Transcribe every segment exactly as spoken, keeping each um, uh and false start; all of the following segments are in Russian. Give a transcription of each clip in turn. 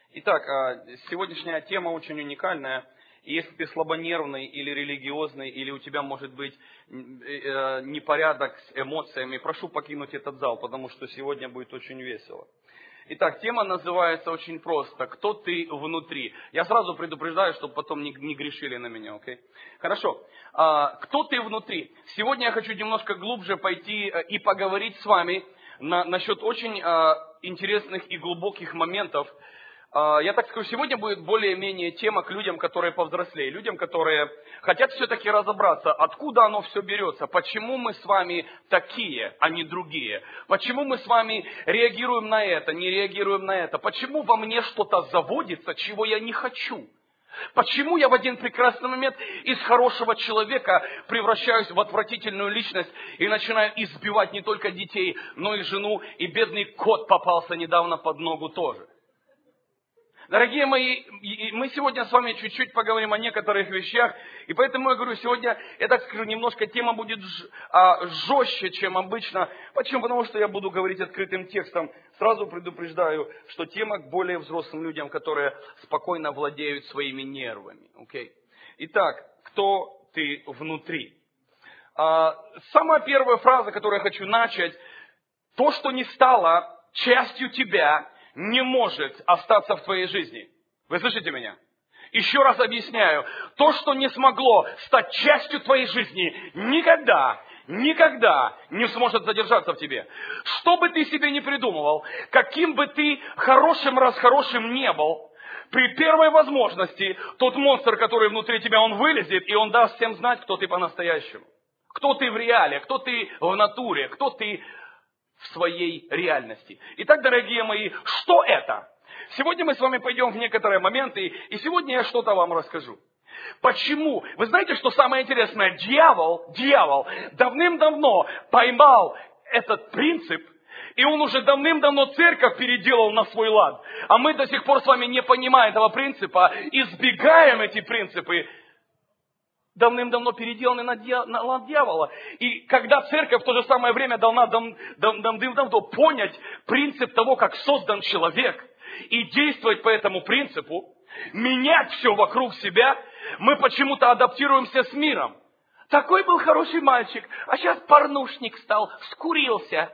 Итак, сегодняшняя тема очень уникальная. И если ты слабонервный или религиозный, или у тебя может быть непорядок с эмоциями, прошу покинуть этот зал, потому что сегодня будет очень весело. Итак, тема называется очень просто. Кто ты внутри? Я сразу предупреждаю, чтобы потом не, не грешили на меня, окей? Хорошо. А, кто ты внутри? Сегодня я хочу немножко глубже пойти и поговорить с вами на, насчет очень а, интересных и глубоких моментов. А, я так скажу, сегодня будет более-менее тема к людям, которые повзрослее, людям, которые хотят все-таки разобраться, откуда оно все берется, почему мы с вами такие, а не другие, почему мы с вами реагируем на это, не реагируем на это, почему во мне что-то заводится, чего я не хочу. Почему я в один прекрасный момент из хорошего человека превращаюсь в отвратительную личность и начинаю избивать не только детей, но и жену, и бедный кот попался недавно под ногу тоже. Дорогие мои, мы сегодня с вами чуть-чуть поговорим о некоторых вещах, и поэтому я говорю, сегодня, я так скажу, немножко тема будет жестче, чем обычно. Почему? Потому что я буду говорить открытым текстом. Сразу предупреждаю, что тема к более взрослым людям, которые спокойно владеют своими нервами. Okay? Итак, кто ты внутри? Самая первая фраза, которую я хочу начать, то, что не стало частью тебя, не может остаться в твоей жизни. Вы слышите меня? Еще раз объясняю. То, что не смогло стать частью твоей жизни, никогда, никогда не сможет задержаться в тебе. Что бы ты себе не придумывал, каким бы ты хорошим-расхорошим не был, при первой возможности тот монстр, который внутри тебя, он вылезет, и он даст всем знать, кто ты по-настоящему. Кто ты в реале, кто ты в натуре, кто ты в своей реальности. Итак, дорогие мои, что это? Сегодня мы с вами пойдем в некоторые моменты, и сегодня я что-то вам расскажу. Почему? Вы знаете, что самое интересное? Дьявол, дьявол давным-давно поймал этот принцип, и он уже давным-давно церковь переделал на свой лад. А мы до сих пор с вами не понимаем этого принципа, избегаем эти принципы, давным-давно переделаны на, дья... на лад дьявола. И когда церковь в то же самое время должна давным-давно понять принцип того, как создан человек, и действовать по этому принципу, менять все вокруг себя, мы почему-то адаптируемся с миром. Такой был хороший мальчик, а сейчас порнушник стал, скурился.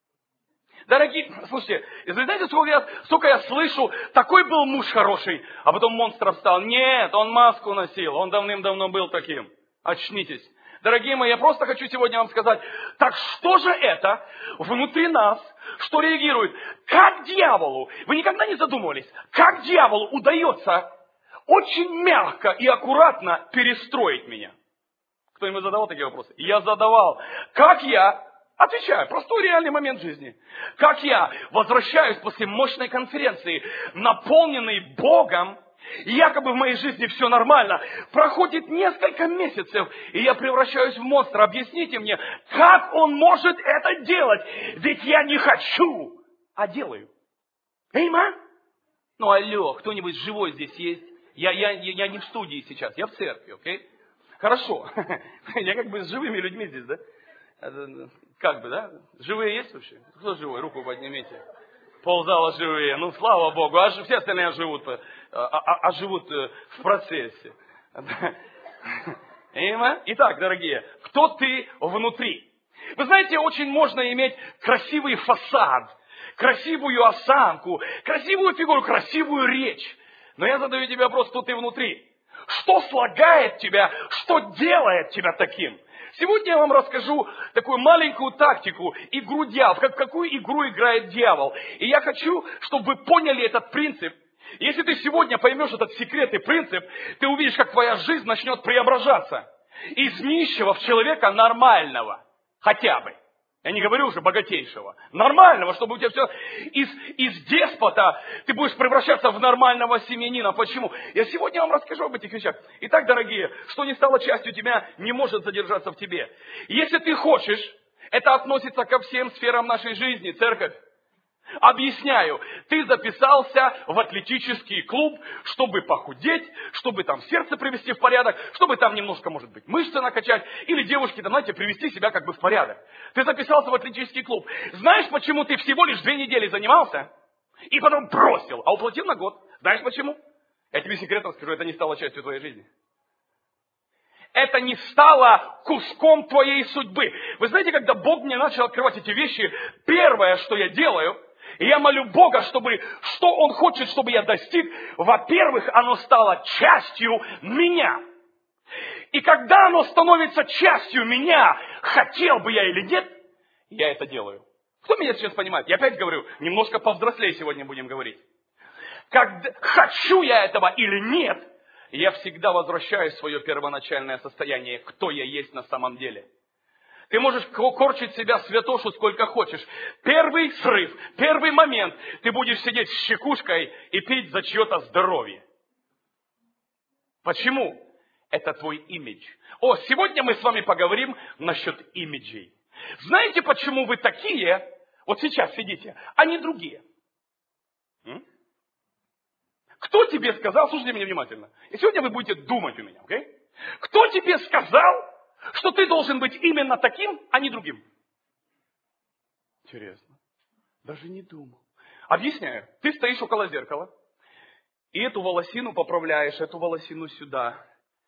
Дорогие, слушайте, вы знаете, сколько я, сколько я слышу, такой был муж хороший, а потом монстром стал. Нет, он маску носил, он давным-давно был таким. Очнитесь. Дорогие мои, я просто хочу сегодня вам сказать, так что же это внутри нас, что реагирует? Как дьяволу, вы никогда не задумывались, как дьяволу удается очень мягко и аккуратно перестроить меня? Кто-нибудь задавал такие вопросы? Я задавал. Как я... Отвечаю, простой реальный момент жизни. Как я возвращаюсь после мощной конференции, наполненный Богом, якобы в моей жизни все нормально, проходит несколько месяцев, и я превращаюсь в монстра. Объясните мне, как он может это делать? Ведь я не хочу, а делаю. Эйма? Ну, алло, кто-нибудь живой здесь есть? Я, я, я не в студии сейчас, я в церкви, окей? Хорошо. Я как бы с живыми людьми здесь, да? Как бы, да? Живые есть вообще? Кто живой? Руку поднимите. Ползала живые. Ну, слава Богу. А все остальные живут, а, а, а живут в процессе. Итак, дорогие, кто ты внутри? Вы знаете, очень можно иметь красивый фасад, красивую осанку, красивую фигуру, красивую речь. Но я задаю тебе вопрос, кто ты внутри? Что слагает тебя, что делает тебя таким? Сегодня я вам расскажу такую маленькую тактику, игру дьявола, как какую игру играет дьявол. И я хочу, чтобы вы поняли этот принцип. Если ты сегодня поймешь этот секрет и принцип, ты увидишь, как твоя жизнь начнет преображаться. Из нищего в человека нормального. Хотя бы. Я не говорю уже богатейшего. Нормального, чтобы у тебя все... Из, из деспота ты будешь превращаться в нормального семьянина. Почему? Я сегодня вам расскажу об этих вещах. Итак, дорогие, что не стало частью тебя, не может задержаться в тебе. Если ты хочешь, это относится ко всем сферам нашей жизни, церковь. Объясняю, ты записался в атлетический клуб, чтобы похудеть, чтобы там сердце привести в порядок, чтобы там немножко, может быть, мышцы накачать, или девушки, там, знаете, привести себя как бы в порядок. Ты записался в атлетический клуб. Знаешь, почему ты всего лишь две недели занимался? И потом бросил, а уплатил на год. Знаешь почему? Я тебе секретом скажу, это не стало частью твоей жизни. Это не стало куском твоей судьбы. Вы знаете, когда Бог мне начал открывать эти вещи, первое, что я делаю, я молю Бога, чтобы, что Он хочет, чтобы я достиг, во-первых, оно стало частью меня. И когда оно становится частью меня, хотел бы я или нет, я это делаю. Кто меня сейчас понимает? Я опять говорю, немножко повзрослее сегодня будем говорить. Когда, хочу я этого или нет, я всегда возвращаюсь в свое первоначальное состояние, кто я есть на самом деле. Ты можешь корчить себя святошу сколько хочешь. Первый срыв, первый момент, ты будешь сидеть с щекушкой и пить за чье-то здоровье. Почему? Это твой имидж. О, сегодня мы с вами поговорим насчет имиджей. Знаете, почему вы такие, вот сейчас сидите, а не другие? М? Кто тебе сказал, слушайте меня внимательно, и сегодня вы будете думать у меня, окей? Okay? Кто тебе сказал, что ты должен быть именно таким, а не другим? Интересно. Даже не думал. Объясняю. Ты стоишь около зеркала, и эту волосину поправляешь, эту волосину сюда.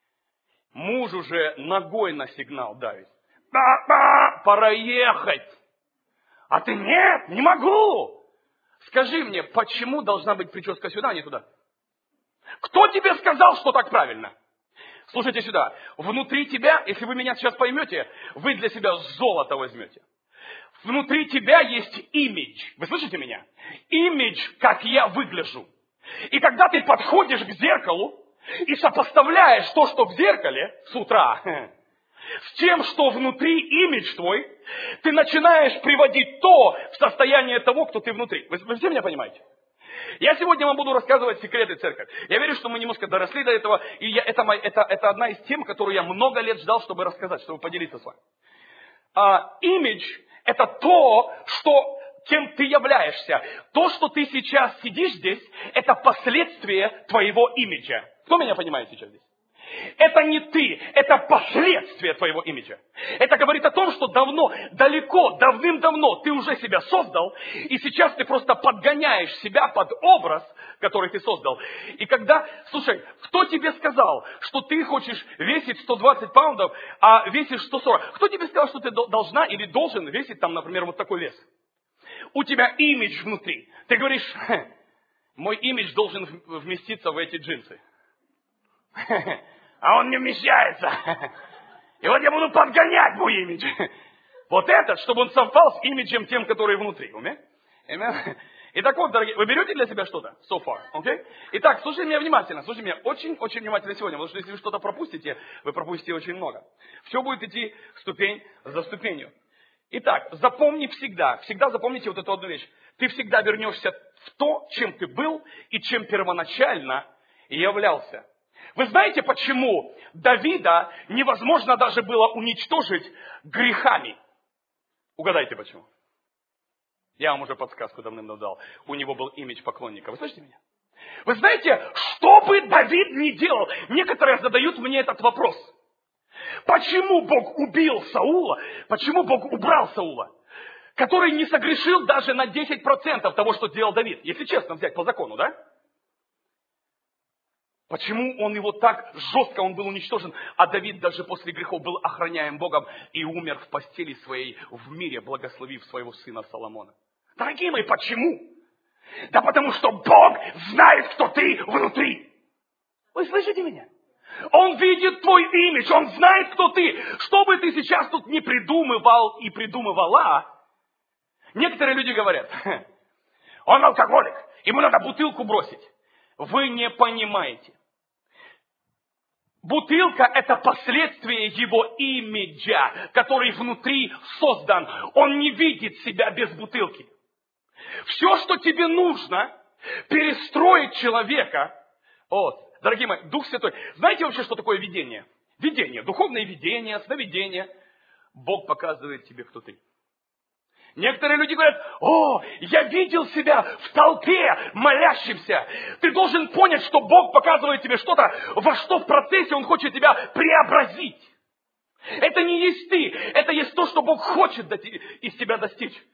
Муж уже ногой на сигнал давит. Да-да, пора ехать. А ты нет, не могу. Скажи мне, почему должна быть прическа сюда, а не туда? Кто тебе сказал, что так правильно? Слушайте сюда. Внутри тебя, если вы меня сейчас поймете, вы для себя золото возьмете. Внутри тебя есть имидж. Вы слышите меня? Имидж, как я выгляжу. И когда ты подходишь к зеркалу и сопоставляешь то, что в зеркале с утра, с тем, что внутри имидж твой, ты начинаешь приводить то в состояние того, кто ты внутри. Вы, вы все меня понимаете? Я сегодня вам буду рассказывать секреты церкви. Я верю, что мы немножко доросли до этого, и я, это, это, это одна из тем, которую я много лет ждал, чтобы рассказать, чтобы поделиться с вами. А, имидж – это то, что, кем ты являешься. То, что ты сейчас сидишь здесь, это последствие твоего имиджа. Кто меня понимает сейчас здесь? Это не ты, это последствия твоего имиджа. Это говорит о том, что давно, далеко, давным-давно ты уже себя создал, и сейчас ты просто подгоняешь себя под образ, который ты создал. И когда, слушай, кто тебе сказал, что ты хочешь весить сто двадцать паундов, а весишь сто сорок? Кто тебе сказал, что ты должна или должен весить там, например, вот такой вес? У тебя имидж внутри. Ты говоришь, мой имидж должен вместиться в эти джинсы. А он не вмещается. И вот я буду подгонять мой имидж. Вот этот, чтобы он совпал с имиджем тем, который внутри. Amen? Итак, вот, дорогие, вы берете для себя что-то? So far. Okay? Итак, слушайте меня внимательно. Слушайте меня очень-очень внимательно сегодня. Потому что если вы что-то пропустите, вы пропустите очень много. Все будет идти ступень за ступенью. Итак, запомни всегда, всегда запомните вот эту одну вещь. Ты всегда вернешься в то, чем ты был и чем первоначально являлся. Вы знаете, почему Давида невозможно даже было уничтожить грехами? Угадайте, почему? Я вам уже подсказку давным-давно дал. У него был имидж поклонника. Вы слышите меня? Вы знаете, что бы Давид ни делал, некоторые задают мне этот вопрос. Почему Бог убил Саула? Почему Бог убрал Саула? Который не согрешил даже на десять процентов того, что делал Давид. Если честно взять по закону, да? Почему он его так жестко, он был уничтожен, а Давид даже после грехов был охраняем Богом и умер в постели своей в мире, благословив своего сына Соломона? Дорогие мои, почему? Да потому что Бог знает, кто ты внутри. Вы слышите меня? Он видит твой имидж, он знает, кто ты. Что бы ты сейчас тут не придумывал и придумывала, некоторые люди говорят, он алкоголик, ему надо бутылку бросить. Вы не понимаете. Бутылка – это последствие его имиджа, который внутри создан. Он не видит себя без бутылки. Все, что тебе нужно, перестроить человека. Вот, дорогие мои, Дух Святой. Знаете вообще, что такое видение? Видение, духовное видение, сновидение. Бог показывает тебе, кто ты. Некоторые люди говорят, о, я видел себя в толпе молящимся. Ты должен понять, что Бог показывает тебе что-то, во что в процессе Он хочет тебя преобразить. Это не есть ты, это есть то, что Бог хочет из тебя достичь.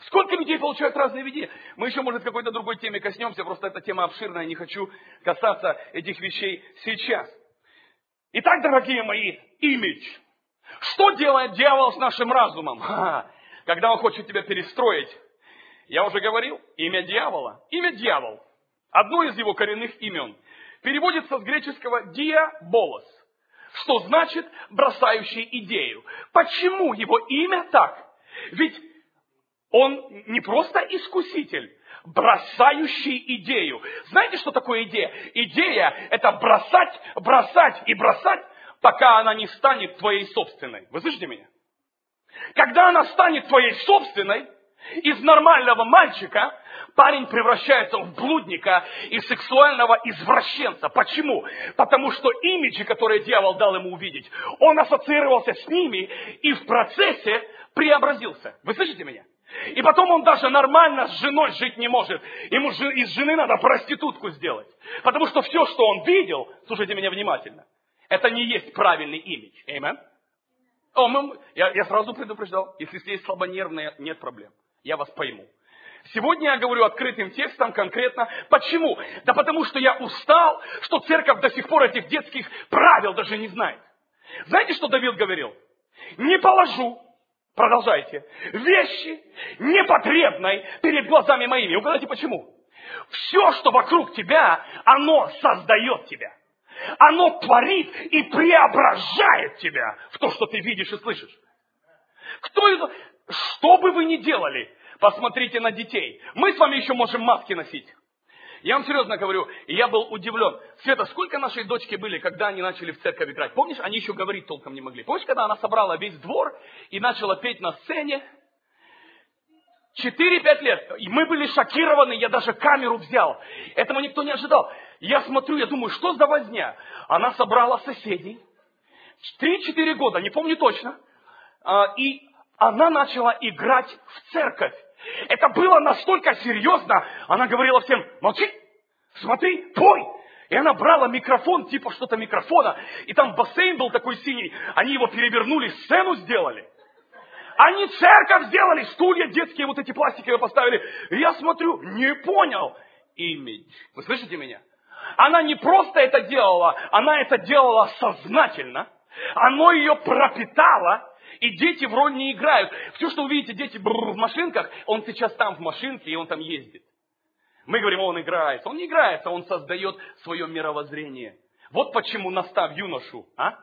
Сколько людей получают разные видения? Мы еще, может, какой-то другой теме коснемся, просто эта тема обширная, не хочу касаться этих вещей сейчас. Итак, дорогие мои, имидж. Что делает дьявол с нашим разумом? Ха-ха. Когда он хочет тебя перестроить, я уже говорил, имя дьявола. Имя дьявол, одно из его коренных имен, переводится с греческого диаболос, что значит бросающий идею. Почему его имя так? Ведь он не просто искуситель, бросающий идею. Знаете, что такое идея? Идея – это бросать, бросать и бросать, пока она не станет твоей собственной. Вы слышите меня? Когда она станет твоей собственной, из нормального мальчика парень превращается в блудника и сексуального извращенца. Почему? Потому что имиджи, которые дьявол дал ему увидеть, он ассоциировался с ними и в процессе преобразился. Вы слышите меня? И потом он даже нормально с женой жить не может. Ему из жены надо проститутку сделать. Потому что все, что он видел, слушайте меня внимательно, это не есть правильный имидж. Аминь. О, мы, я, я сразу предупреждал, если здесь слабонервные, нет проблем. Я вас пойму. Сегодня я говорю открытым текстом конкретно. Почему? Да потому что я устал, что церковь до сих пор этих детских правил даже не знает. Знаете, что Давид говорил? Не положу, продолжайте, вещи непотребной перед глазами моими. Угадайте почему? Все, что вокруг тебя, оно создает тебя. Оно творит и преображает тебя в то, что ты видишь и слышишь. Кто это? Что бы вы ни делали, посмотрите на детей. Мы с вами еще можем маски носить. Я вам серьезно говорю, и я был удивлен. Света, сколько нашей дочки были, когда они начали в церковь играть? Помнишь, они еще говорить толком не могли. Помнишь, когда она собрала весь двор и начала петь на сцене? Четыре-пять лет. И мы были шокированы, я даже камеру взял. Этого никто не ожидал. Я смотрю, я думаю, что за возня? Она собрала соседей. Три-четыре года, не помню точно. И она начала играть в церковь. Это было настолько серьезно. Она говорила всем, молчи, смотри, пой. И она брала микрофон, типа что-то микрофона. И там бассейн был такой синий. Они его перевернули, сцену сделали. Они церковь сделали, стулья детские вот эти пластиковые поставили. И я смотрю, не понял. Имидж. Вы слышите меня? Она не просто это делала, она это делала сознательно. Оно ее пропитало. И дети в роль не играют. Все, что вы видите, дети в машинках, он сейчас там в машинке, и он там ездит. Мы говорим, он играется. Он не играется, он создает свое мировоззрение. Вот почему настав юношу. А?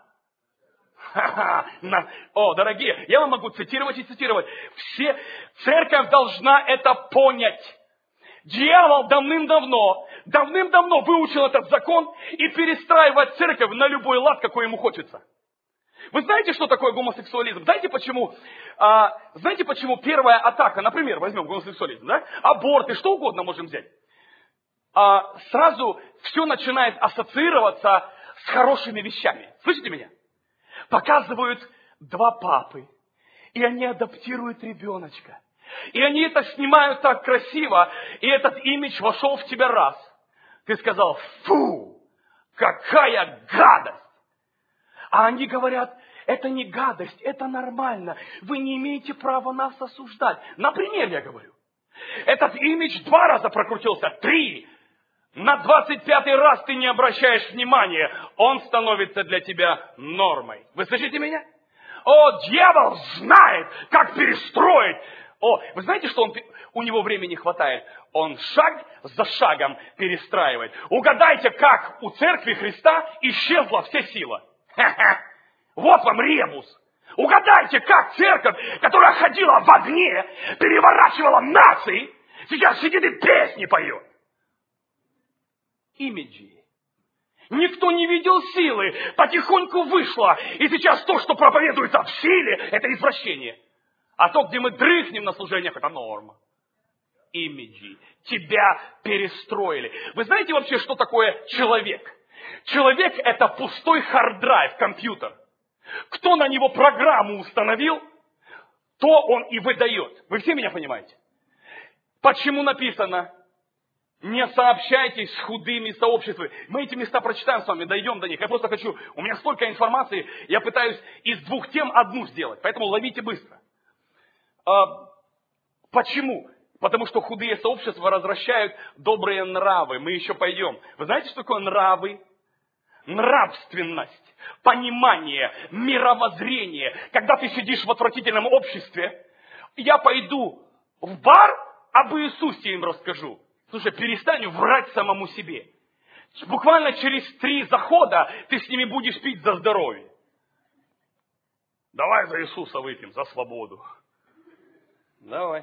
О, дорогие, я вам могу цитировать и цитировать. Все, церковь должна это понять. Дьявол давным-давно, давным-давно выучил этот закон и перестраивает церковь на любой лад, какой ему хочется. Вы знаете, что такое гомосексуализм? Знаете, почему, а, знаете, почему первая атака, например, возьмем гомосексуализм, да? Аборты, что угодно можем взять. А, сразу все начинает ассоциироваться с хорошими вещами. Слышите меня? Показывают два папы, и они адаптируют ребеночка. И они это снимают так красиво, и этот имидж вошел в тебя раз. Ты сказал, фу, какая гадость. А они говорят, это не гадость, это нормально. Вы не имеете права нас осуждать. Например, я говорю, этот имидж два раза прокрутился, три. На двадцать пятый раз ты не обращаешь внимания. Он становится для тебя нормой. Вы слышите меня? О, дьявол знает, как перестроить. О, вы знаете, что он, у него времени хватает? Он шаг за шагом перестраивает. Угадайте, как у церкви Христа исчезла вся сила. Ха-ха. Вот вам ребус. Угадайте, как церковь, которая ходила в огне, переворачивала нации, сейчас сидит и песни поет. Имиджи. Никто не видел силы, потихоньку вышло. И сейчас то, что проповедуется в силе, это извращение. А то, где мы дрыхнем на служениях, это норма. Имиджи. Тебя перестроили. Вы знаете вообще, что такое человек? Человек – это пустой хард-драйв, компьютер. Кто на него программу установил, то он и выдает. Вы все меня понимаете? Почему написано, не сообщайтесь с худыми сообществами. Мы эти места прочитаем с вами, дойдем до них. Я просто хочу, у меня столько информации, я пытаюсь из двух тем одну сделать. Поэтому ловите быстро. Почему? Потому что худые сообщества развращают добрые нравы. Мы еще пойдем. Вы знаете, что такое нравы? Нравственность, понимание, мировоззрение. Когда ты сидишь в отвратительном обществе, я пойду в бар, об Иисусе им расскажу. Слушай, перестань врать самому себе. Буквально через три захода ты с ними будешь пить за здоровье. Давай за Иисуса выпьем, за свободу. Давай.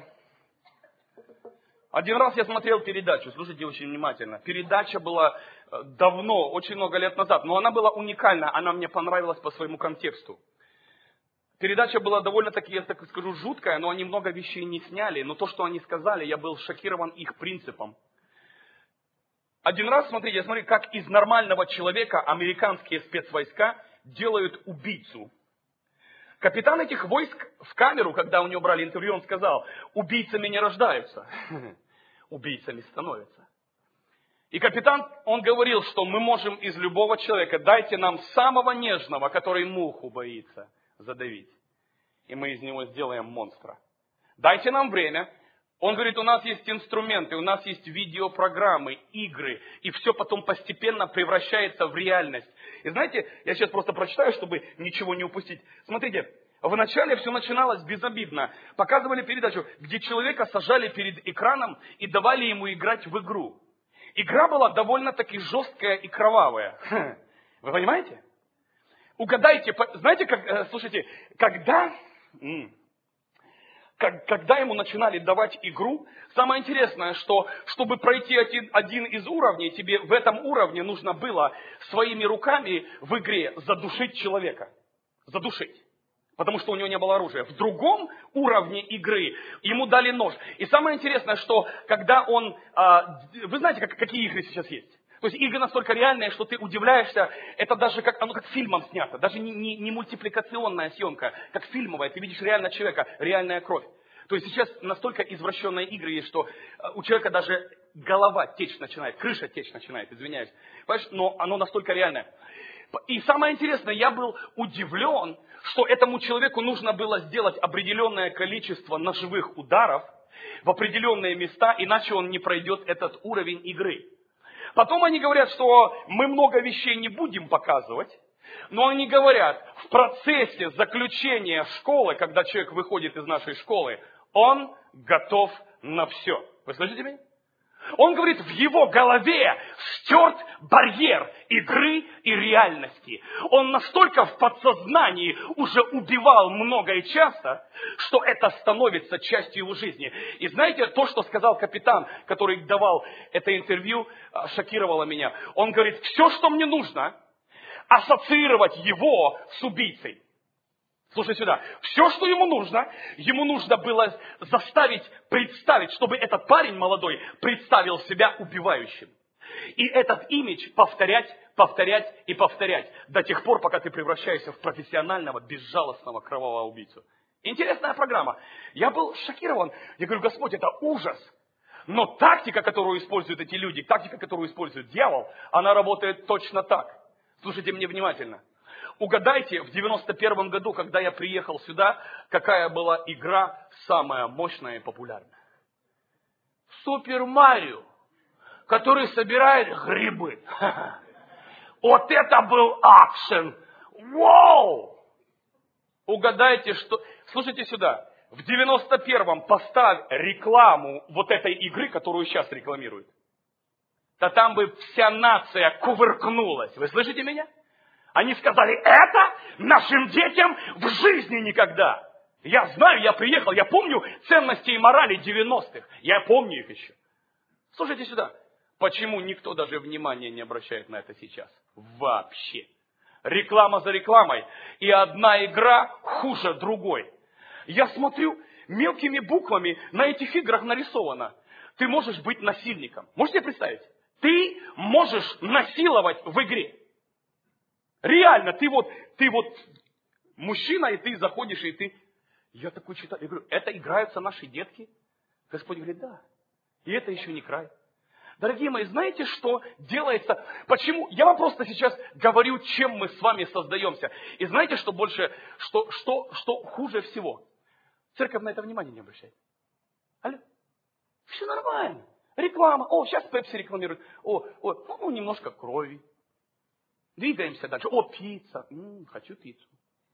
Один раз я смотрел передачу, слушайте очень внимательно. Передача была давно, очень много лет назад, но она была уникальна, она мне понравилась по своему контексту. Передача была довольно-таки, я так скажу, жуткая, но они много вещей не сняли, но то, что они сказали, я был шокирован их принципом. Один раз, смотрите, я смотрю, как из нормального человека американские спецвойска делают убийцу. Капитан этих войск в камеру, когда у него брали интервью, он сказал: убийцами не рождаются, убийцами становятся. И капитан, он говорил, что мы можем из любого человека, дайте нам самого нежного, который муху боится, задавить. И мы из него сделаем монстра. Дайте нам время. Он говорит, у нас есть инструменты, у нас есть видеопрограммы, игры. И все потом постепенно превращается в реальность. И знаете, я сейчас просто прочитаю, чтобы ничего не упустить. Смотрите, вначале все начиналось безобидно. Показывали передачу, где человека сажали перед экраном и давали ему играть в игру. Игра была довольно-таки жесткая и кровавая. Вы понимаете? Угадайте, знаете, как, слушайте, когда, когда ему начинали давать игру, самое интересное, что чтобы пройти один, один из уровней, тебе в этом уровне нужно было своими руками в игре задушить человека. Задушить. Потому что у него не было оружия. В другом уровне игры ему дали нож. И самое интересное, что когда он... Вы знаете, как, какие игры сейчас есть? То есть игры настолько реальные, что ты удивляешься, это даже как, оно как фильмом снято, даже не, не, не мультипликационная съемка, как фильмовая, ты видишь реально человека, реальная кровь. То есть сейчас настолько извращенные игры есть, что у человека даже голова течь начинает, крыша течь начинает, извиняюсь. Понимаешь, но оно настолько реальное. И самое интересное, я был удивлен, что этому человеку нужно было сделать определенное количество ножевых ударов в определенные места, иначе он не пройдет этот уровень игры. Потом они говорят, что мы много вещей не будем показывать, но они говорят, в процессе заключения школы, когда человек выходит из нашей школы, он готов на все. Вы слышите меня? Он говорит, в его голове стерт барьер игры и реальности. Он настолько в подсознании уже убивал много и часто, что это становится частью его жизни. И знаете, то, что сказал капитан, который давал это интервью, шокировало меня. Он говорит, все, что мне нужно, ассоциировать его с убийцей. Слушай сюда. Все, что ему нужно, ему нужно было заставить, представить, чтобы этот парень молодой представил себя убивающим. И этот имидж повторять, повторять и повторять до тех пор, пока ты превращаешься в профессионального, безжалостного, кровавого убийцу. Интересная программа. Я был шокирован. Я говорю, Господь, это ужас. Но тактика, которую используют эти люди, тактика, которую использует дьявол, она работает точно так. Слушайте мне внимательно. Угадайте, в девяносто первом году, когда я приехал сюда, какая была игра самая мощная и популярная? Супер Марио, который собирает грибы. Вот это был акшен. Вау! Угадайте, что... Слушайте сюда. В девяносто первом поставь рекламу вот этой игры, которую сейчас рекламируют. Да там бы вся нация кувыркнулась. Вы слышите меня? Они сказали, это нашим детям в жизни никогда. Я знаю, я приехал, я помню ценности и морали девяностых. Я помню их еще. Слушайте сюда. Почему никто даже внимания не обращает на это сейчас? Вообще. Реклама за рекламой. И одна игра хуже другой. Я смотрю, мелкими буквами на этих играх нарисовано. Ты можешь быть насильником. Можете представить? Ты можешь насиловать в игре. Реально, ты вот, ты вот мужчина, и ты заходишь, и ты... Я такой читаю, я говорю, это играются наши детки? Господь говорит, да. И это еще не край. Дорогие мои, знаете, что делается? Почему? Я вам просто сейчас говорю, чем мы с вами создаемся. И знаете, что больше, что, что, что хуже всего? Церковь на это внимание не обращает. Все нормально. Реклама. О, сейчас Пепси рекламирует. О, о, ну, немножко крови. Двигаемся дальше. О, пицца. М-м, хочу пиццу.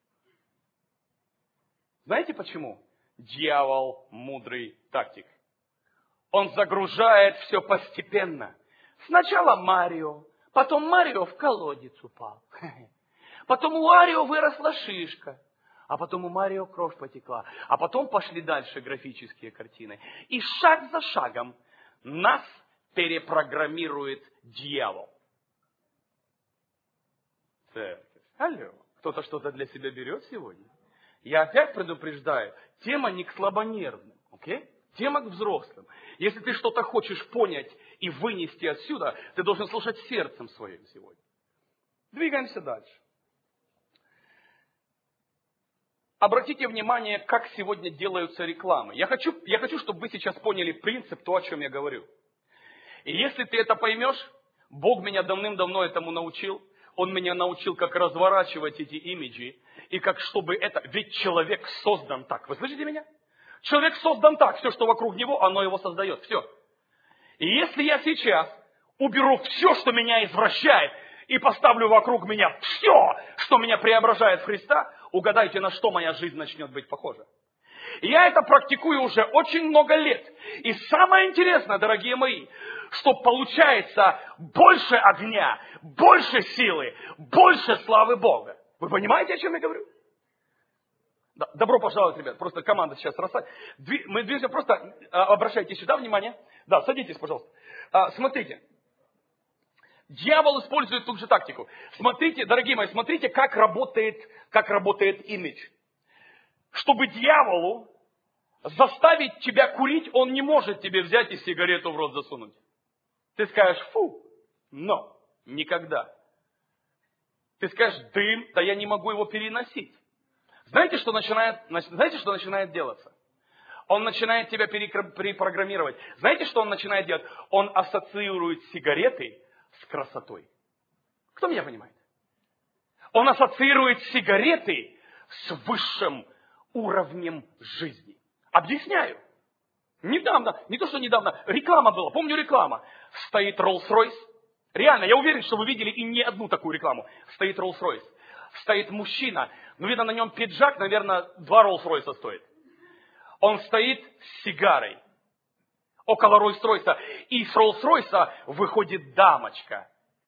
Знаете почему? Дьявол мудрый тактик. Он загружает все постепенно. Сначала Марио, потом Марио в колодец упал. Потом у Марио выросла шишка. А потом у Марио кровь потекла. А потом пошли дальше графические картины. И шаг за шагом нас перепрограммирует дьявол. Церковь. Алло. Кто-то что-то для себя берет сегодня? Я опять предупреждаю. Тема не к слабонервным. Окей? Тема к взрослым. Если ты что-то хочешь понять и вынести отсюда, ты должен слушать сердцем своим сегодня. Двигаемся дальше. Обратите внимание, как сегодня делаются рекламы. Я хочу, я хочу, чтобы вы сейчас поняли принцип, то, о чем я говорю. И если ты это поймешь, Бог меня давным-давно этому научил. Он меня научил, как разворачивать эти имиджи. И как чтобы это... Ведь человек создан так. Вы слышите меня? Человек создан так. Все, что вокруг него, оно его создает. Все. И если я сейчас уберу все, что меня извращает, и поставлю вокруг меня все, что меня преображает в Христа, угадайте, на что моя жизнь начнет быть похожа. Я это практикую уже очень много лет. И самое интересное, дорогие мои, что получается больше огня, больше силы, больше славы Бога. Вы понимаете, о чем я говорю? Да, добро пожаловать, ребят. Просто команда сейчас растает. Мы движемся, просто обращайте сюда внимание. Да, садитесь, пожалуйста. А, смотрите. Дьявол использует ту же тактику. Смотрите, дорогие мои, смотрите, как работает, как работает имидж. Чтобы дьяволу заставить тебя курить, он не может тебе взять и сигарету в рот засунуть. Ты скажешь, фу, но никогда. Ты скажешь, дым, да я не могу его переносить. Знаете, что начинает, знаете, что начинает делаться? Он начинает тебя перепрограммировать. Знаете, что он начинает делать? Он ассоциирует сигареты с красотой. Кто меня понимает? Он ассоциирует сигареты с высшим уровнем жизни. Объясняю. Недавно, не то что недавно, реклама была, помню реклама. Стоит Rolls-Royce. Реально, я уверен, что вы видели и не одну такую рекламу. Стоит Rolls-Royce. Стоит мужчина. Ну, видно, на нем пиджак, наверное, два Rolls-Royce стоит. Он стоит с сигарой. Около Rolls-Royce. И с Rolls-Royce выходит дамочка.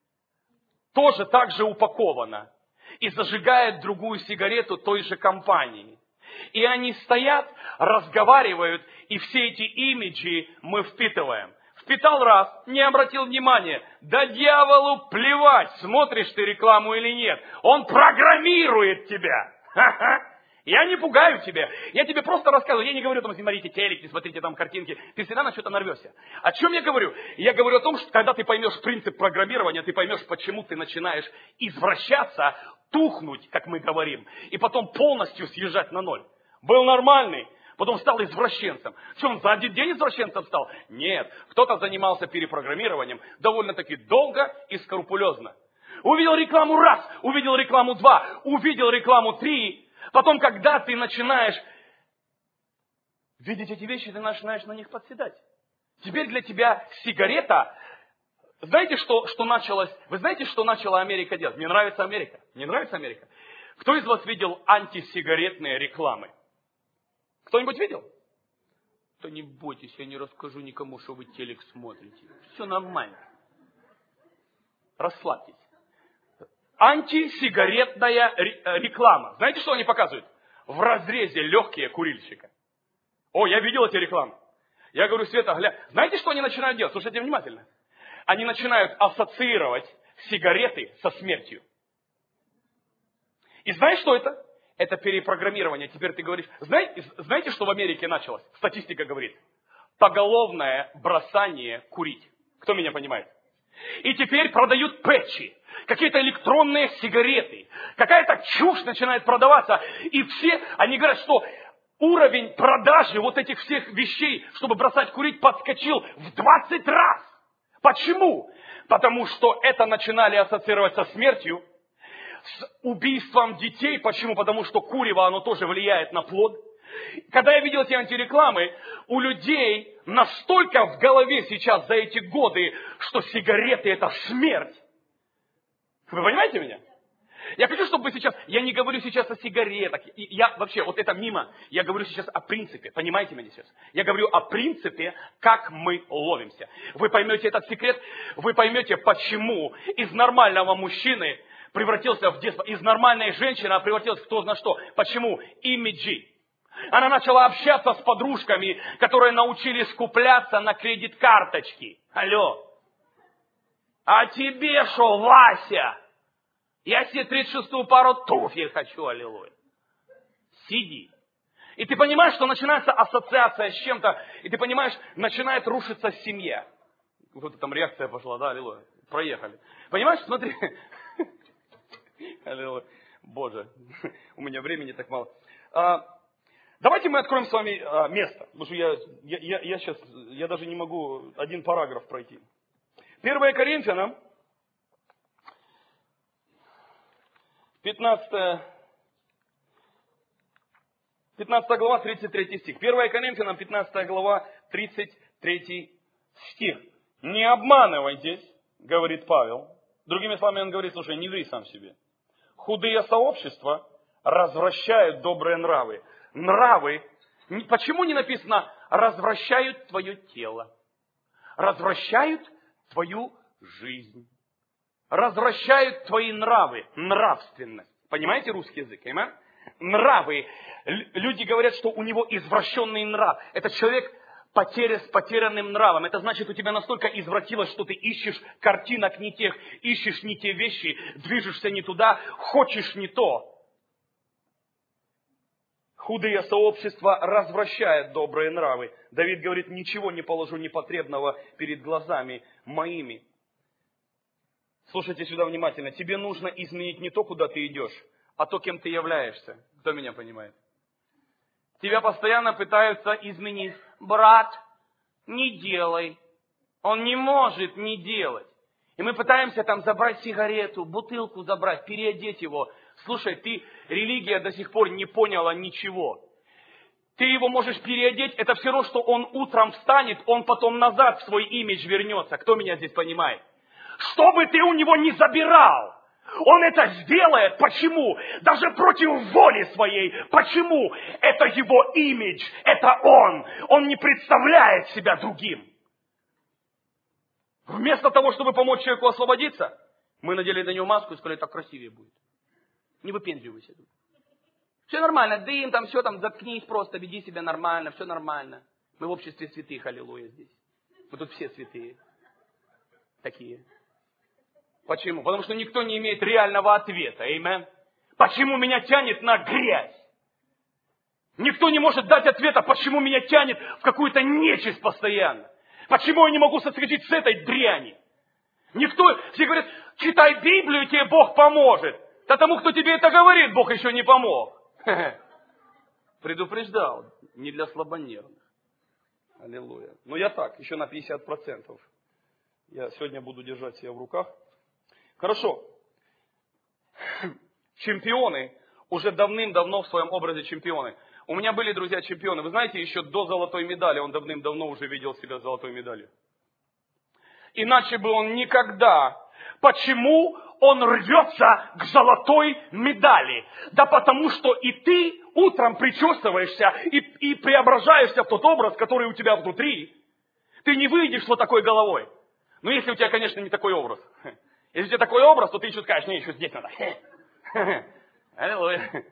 Тоже так же упакована. И зажигает другую сигарету той же компании. И они стоят, разговаривают, и все эти имиджи мы впитываем. Впитал раз, не обратил внимания. Да дьяволу плевать, смотришь ты рекламу или нет. Он программирует тебя. Ха-ха. Я не пугаю тебя. Я тебе просто рассказываю. Я не говорю, там, смотрите телек, не смотрите там картинки. Ты всегда на что-то нарвешься. О чем я говорю? Я говорю о том, что когда ты поймешь принцип программирования, ты поймешь, почему ты начинаешь извращаться, тухнуть, как мы говорим, и потом полностью съезжать на ноль. Был нормальный, потом стал извращенцем. Что, он за один день извращенцем стал? Нет. Кто-то занимался перепрограммированием довольно-таки долго и скрупулезно. Увидел рекламу раз, увидел рекламу два, увидел рекламу три. Потом, когда ты начинаешь видеть эти вещи, ты начинаешь на них подседать. Теперь для тебя сигарета... Знаете, что, что началось? Вы знаете, что начала Америка делать? Мне нравится Америка. Мне нравится Америка. Кто из вас видел антисигаретные рекламы? Кто-нибудь видел? Да не бойтесь, я не расскажу никому, что вы телек смотрите. Все нормально. Расслабьтесь. Антисигаретная реклама. Знаете, что они показывают? В разрезе легкие курильщика. О, я видел эти рекламы. Я говорю, Света, гля... Знаете, что они начинают делать? Слушайте внимательно. Они начинают ассоциировать сигареты со смертью. И знаешь, что это? Это перепрограммирование. Теперь ты говоришь... Знаете, знаете, что в Америке началось? Статистика говорит. Поголовное бросание курить. Кто меня понимает? И теперь продают пэтчи. Какие-то электронные сигареты. Какая-то чушь начинает продаваться. И все, они говорят, что уровень продажи вот этих всех вещей, чтобы бросать курить, подскочил в двадцать раз. Почему? Потому что это начинали ассоциировать со смертью, с убийством детей. Почему? Потому что курево, оно тоже влияет на плод. Когда я видел эти антирекламы, у людей настолько в голове сейчас за эти годы, что сигареты это смерть. Вы понимаете меня? Я хочу, чтобы вы сейчас, я не говорю сейчас о сигаретах, я вообще, вот это мимо, я говорю сейчас о принципе, понимаете меня сейчас? Я говорю о принципе, как мы ловимся. Вы поймете этот секрет, вы поймете, почему из нормального мужчины превратился в деспота, из нормальной женщины превратилась в кто знает что. Почему? Имиджи. Она начала общаться с подружками, которые научились скупляться на кредит-карточки. Алло. А тебе шо, Вася? Я себе тридцать шестую пару туфель хочу, аллилуйя. Сиди. И ты понимаешь, что начинается ассоциация с чем-то, и ты понимаешь, начинает рушиться семья. Вот там реакция пошла, да, аллилуйя. Проехали. Понимаешь, смотри. Аллилуйя. Боже, у меня времени так мало. А, давайте мы откроем с вами а, место. Потому что я, я, я, я сейчас, я даже не могу один параграф пройти. первое Коринфянам. пятнадцатая, пятнадцатая глава, тридцать третий стих. первое Коринфянам, пятнадцатая глава, тридцать третий стих. Не обманывайтесь, говорит Павел. Другими словами, он говорит, слушай, не ври сам себе. Худые сообщества развращают добрые нравы. Нравы, почему не написано, развращают твое тело? Развращают твою жизнь. Развращают твои нравы, нравственность. Понимаете русский язык? Понимаете? Нравы. Люди говорят, что у него извращенный нрав. Это человек потеря с потерянным нравом. Это значит, у тебя настолько извратилось, что ты ищешь картинок не тех, ищешь не те вещи, движешься не туда, хочешь не то. Худые сообщества развращают добрые нравы. Давид говорит, ничего не положу непотребного перед глазами моими. Слушайте сюда внимательно. Тебе нужно изменить не то, куда ты идешь, а то, кем ты являешься. Кто меня понимает? Тебя постоянно пытаются изменить. Брат, не делай. Он не может не делать. И мы пытаемся там забрать сигарету, бутылку забрать, переодеть его. Слушай, ты, религия до сих пор не поняла ничего. Ты его можешь переодеть, это все равно, что он утром встанет, он потом назад в свой имидж вернется. Кто меня здесь понимает? Что бы ты у него ни забирал, он это сделает. Почему? Даже против воли своей. Почему? Это его имидж, это он. Он не представляет себя другим. Вместо того, чтобы помочь человеку освободиться, мы надели на него маску и сказали, так красивее будет. Не выпендривайся. Все нормально, дым, там все, там заткнись просто, веди себя нормально, все нормально. Мы в обществе святых, аллилуйя, здесь. Мы тут все святые. Такие. Почему? Потому что никто не имеет реального ответа. Аминь. Почему меня тянет на грязь? Никто не может дать ответа, почему меня тянет в какую-то нечисть постоянно. Почему я не могу соскочить с этой дряни? Никто, все говорят, читай Библию, и тебе Бог поможет. Да тому, кто тебе это говорит, Бог еще не помог. Предупреждал, не для слабонервных. Аллилуйя. Но я так, еще на пятьдесят процентов. Я сегодня буду держать себя в руках. Хорошо. Чемпионы уже давным-давно в своем образе чемпионы. У меня были друзья-чемпионы. Вы знаете, еще до золотой медали он давным-давно уже видел себя с золотой медалью. Иначе бы он никогда. Почему он рвется к золотой медали? Да потому что и ты утром причесываешься и, и преображаешься в тот образ, который у тебя внутри. Ты не выйдешь с вот такой головой. Ну, если у тебя, конечно, не такой образ. Если у тебя такой образ, то ты еще скажешь, не, еще здесь надо. Аллилуйя.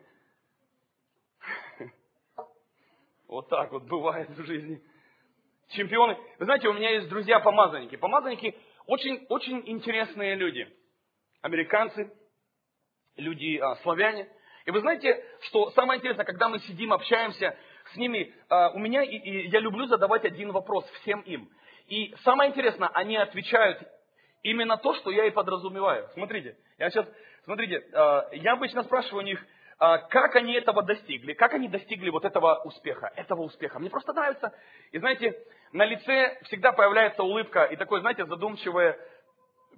Вот так вот бывает в жизни. Чемпионы. Вы знаете, у меня есть друзья-помазанники. Помазанники очень, очень интересные люди. Американцы, люди а, славяне. И вы знаете, что самое интересное, когда мы сидим, общаемся с ними, а, у меня, и, и я люблю задавать один вопрос всем им. И самое интересное, они отвечают именно то, что я и подразумеваю. Смотрите, я сейчас, смотрите, а, я обычно спрашиваю у них, а, как они этого достигли, как они достигли вот этого успеха, этого успеха. Мне просто нравится. И знаете, на лице всегда появляется улыбка и такое, знаете, задумчивое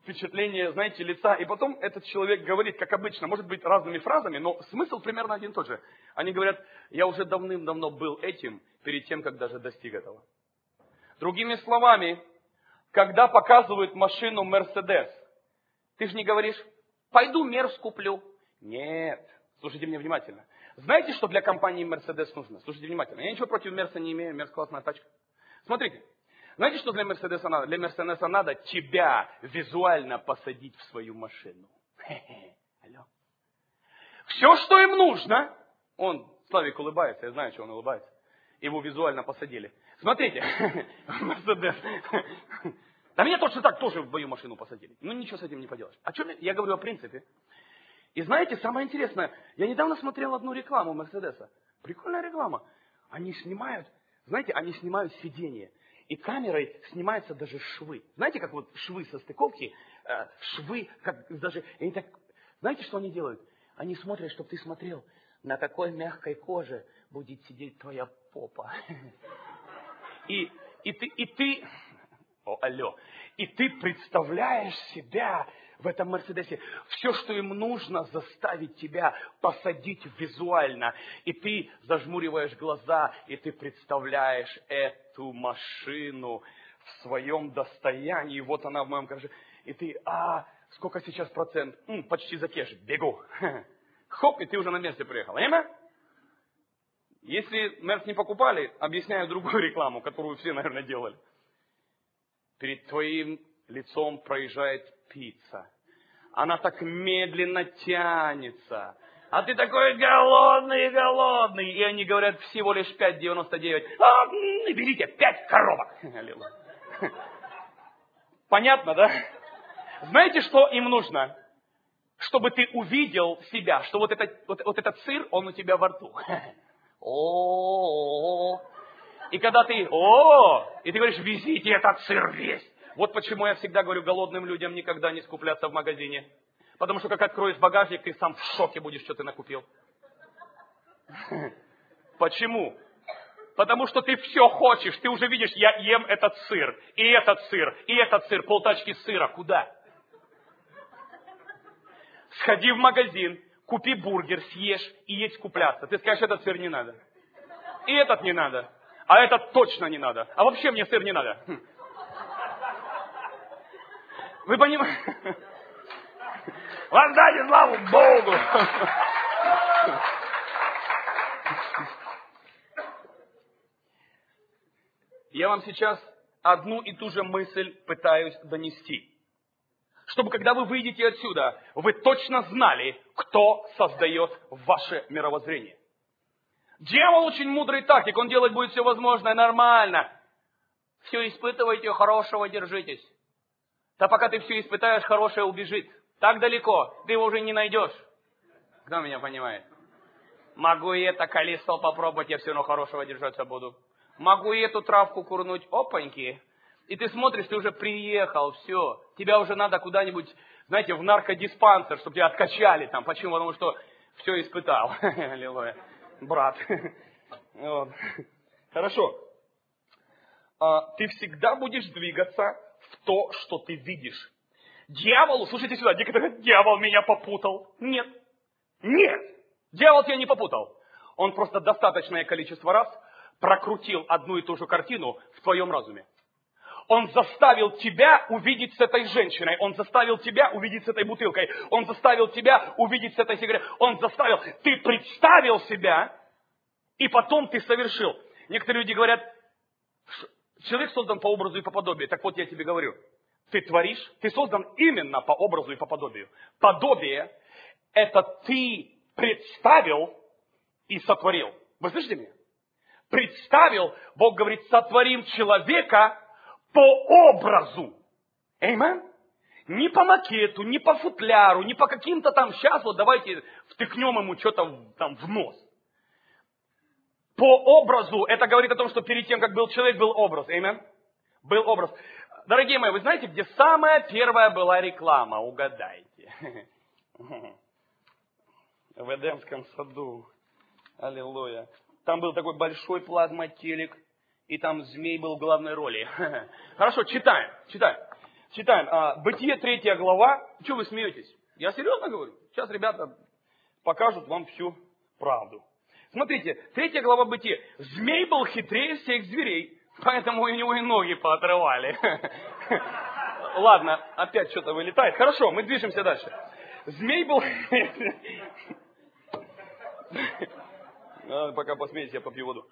впечатление, знаете, лица. И потом этот человек говорит, как обычно, может быть, разными фразами, но смысл примерно один и тот же. Они говорят, я уже давным-давно был этим, перед тем, как даже достиг этого. Другими словами, когда показывают машину Мерседес, ты же не говоришь, пойду Мерс куплю. Нет, слушайте меня внимательно. Знаете, что для компании Мерседес нужно? Слушайте внимательно. Я ничего против Мерса не имею, Мерс классная тачка. Смотрите. Знаете, что для Мерседеса надо? Для Мерседеса надо тебя визуально посадить в свою машину. Алло. Все, что им нужно, он, Славик улыбается, я знаю, что он улыбается. Его визуально посадили. Смотрите, Мерседес. Да меня точно так тоже в мою машину посадили. Ну ничего с этим не поделаешь. О чем я? Я говорю о принципе. И знаете, самое интересное, я недавно смотрел одну рекламу Мерседеса. Прикольная реклама. Они снимают, знаете, они снимают сиденье. И камерой снимаются даже швы. Знаете, как вот швы со стыковки, э, швы, как даже, они так, знаете, что они делают? Они смотрят, чтобы ты смотрел, на какой мягкой коже будет сидеть твоя попа. И, и ты, и ты, о, алло, и ты представляешь себя в этом Мерседесе. Все, что им нужно, заставить тебя посадить визуально. И ты зажмуриваешь глаза, и ты представляешь эту машину в своем достоянии. Вот она в моем гараже. И ты, а, сколько сейчас процент? М, почти за кеш, бегу. Хоп, и ты уже на месте приехал. Понимаешь? Если Мерс не покупали, объясняю другую рекламу, которую все, наверное, делали. Перед твоим лицом проезжает пицца. Она так медленно тянется. А ты такой голодный, голодный. И они говорят всего лишь пять девяносто девять. А, берите пять коробок. Понятно, да? Знаете, что им нужно? Чтобы ты увидел себя, что вот этот, вот, вот этот сыр, он у тебя во рту. О-о-о. И когда ты, о, и ты говоришь, везите этот сыр весь. Вот почему я всегда говорю голодным людям никогда не скупляться в магазине. Потому что как откроешь багажник, ты сам в шоке будешь, что ты накупил. Почему? Потому что ты все хочешь. Ты уже видишь, я ем этот сыр, и этот сыр, и этот сыр, полтачки сыра. Куда? Сходи в магазин, купи бургер, съешь и едь скупляться. Ты скажешь, этот сыр не надо. И этот не надо. А этот точно не надо. А вообще мне сыр не надо. Вы понимаете? Воздайте славу Богу! Я вам сейчас одну и ту же мысль пытаюсь донести. Чтобы, когда вы выйдете отсюда, вы точно знали, кто создает ваше мировоззрение. Дьявол очень мудрый тактик, он делать будет все возможное, нормально. Все испытывайте, хорошего держитесь. Да пока ты все испытаешь, хорошее убежит. Так далеко, ты его уже не найдешь. Кто меня понимает? Могу и это колесо попробовать, я все равно хорошего держаться буду. Могу и эту травку курнуть, опаньки. И ты смотришь, ты уже приехал, все. Тебя уже надо куда-нибудь, знаете, в наркодиспансер, чтобы тебя откачали там. Почему? Потому что все испытал. Аллилуйя. Брат. Вот. Хорошо. А, ты всегда будешь двигаться в то, что ты видишь. Дьяволу, слушайте сюда, некоторые говорят, дьявол меня попутал. Нет. Нет. Дьявол тебя не попутал. Он просто достаточное количество раз прокрутил одну и ту же картину в твоем разуме. Он заставил тебя увидеть с этой женщиной. Он заставил тебя увидеть с этой бутылкой. Он заставил тебя увидеть с этой сигаретой. Он заставил. Ты представил себя, и потом ты совершил. Некоторые люди говорят, человек создан по образу и по подобию. Так вот я тебе говорю. Ты творишь, ты создан именно по образу и по подобию. Подобие – это ты представил и сотворил. Вы слышите меня? Представил, Бог говорит, сотворим человека по образу. Аминь? Не по макету, не по футляру, не по каким-то там, сейчас вот давайте втыкнем ему что-то там в нос. По образу, это говорит о том, что перед тем, как был человек, был образ. Аминь? Был образ. Дорогие мои, вы знаете, где самая первая была реклама? Угадайте. В Эдемском саду. Аллилуйя. Там был такой большой плазмотелек, и там змей был в главной роли. Хорошо, читаем, читаем. Читаем. А, Бытие, третья глава. Чего вы смеетесь? Я серьезно говорю. Сейчас ребята покажут вам всю правду. Смотрите, третья глава Бытия. Змей был хитрее всех зверей, поэтому у него и ноги поотрывали. Ладно, опять что-то вылетает. Хорошо, мы движемся дальше. Змей был... Пока посмеетесь, я попью воду.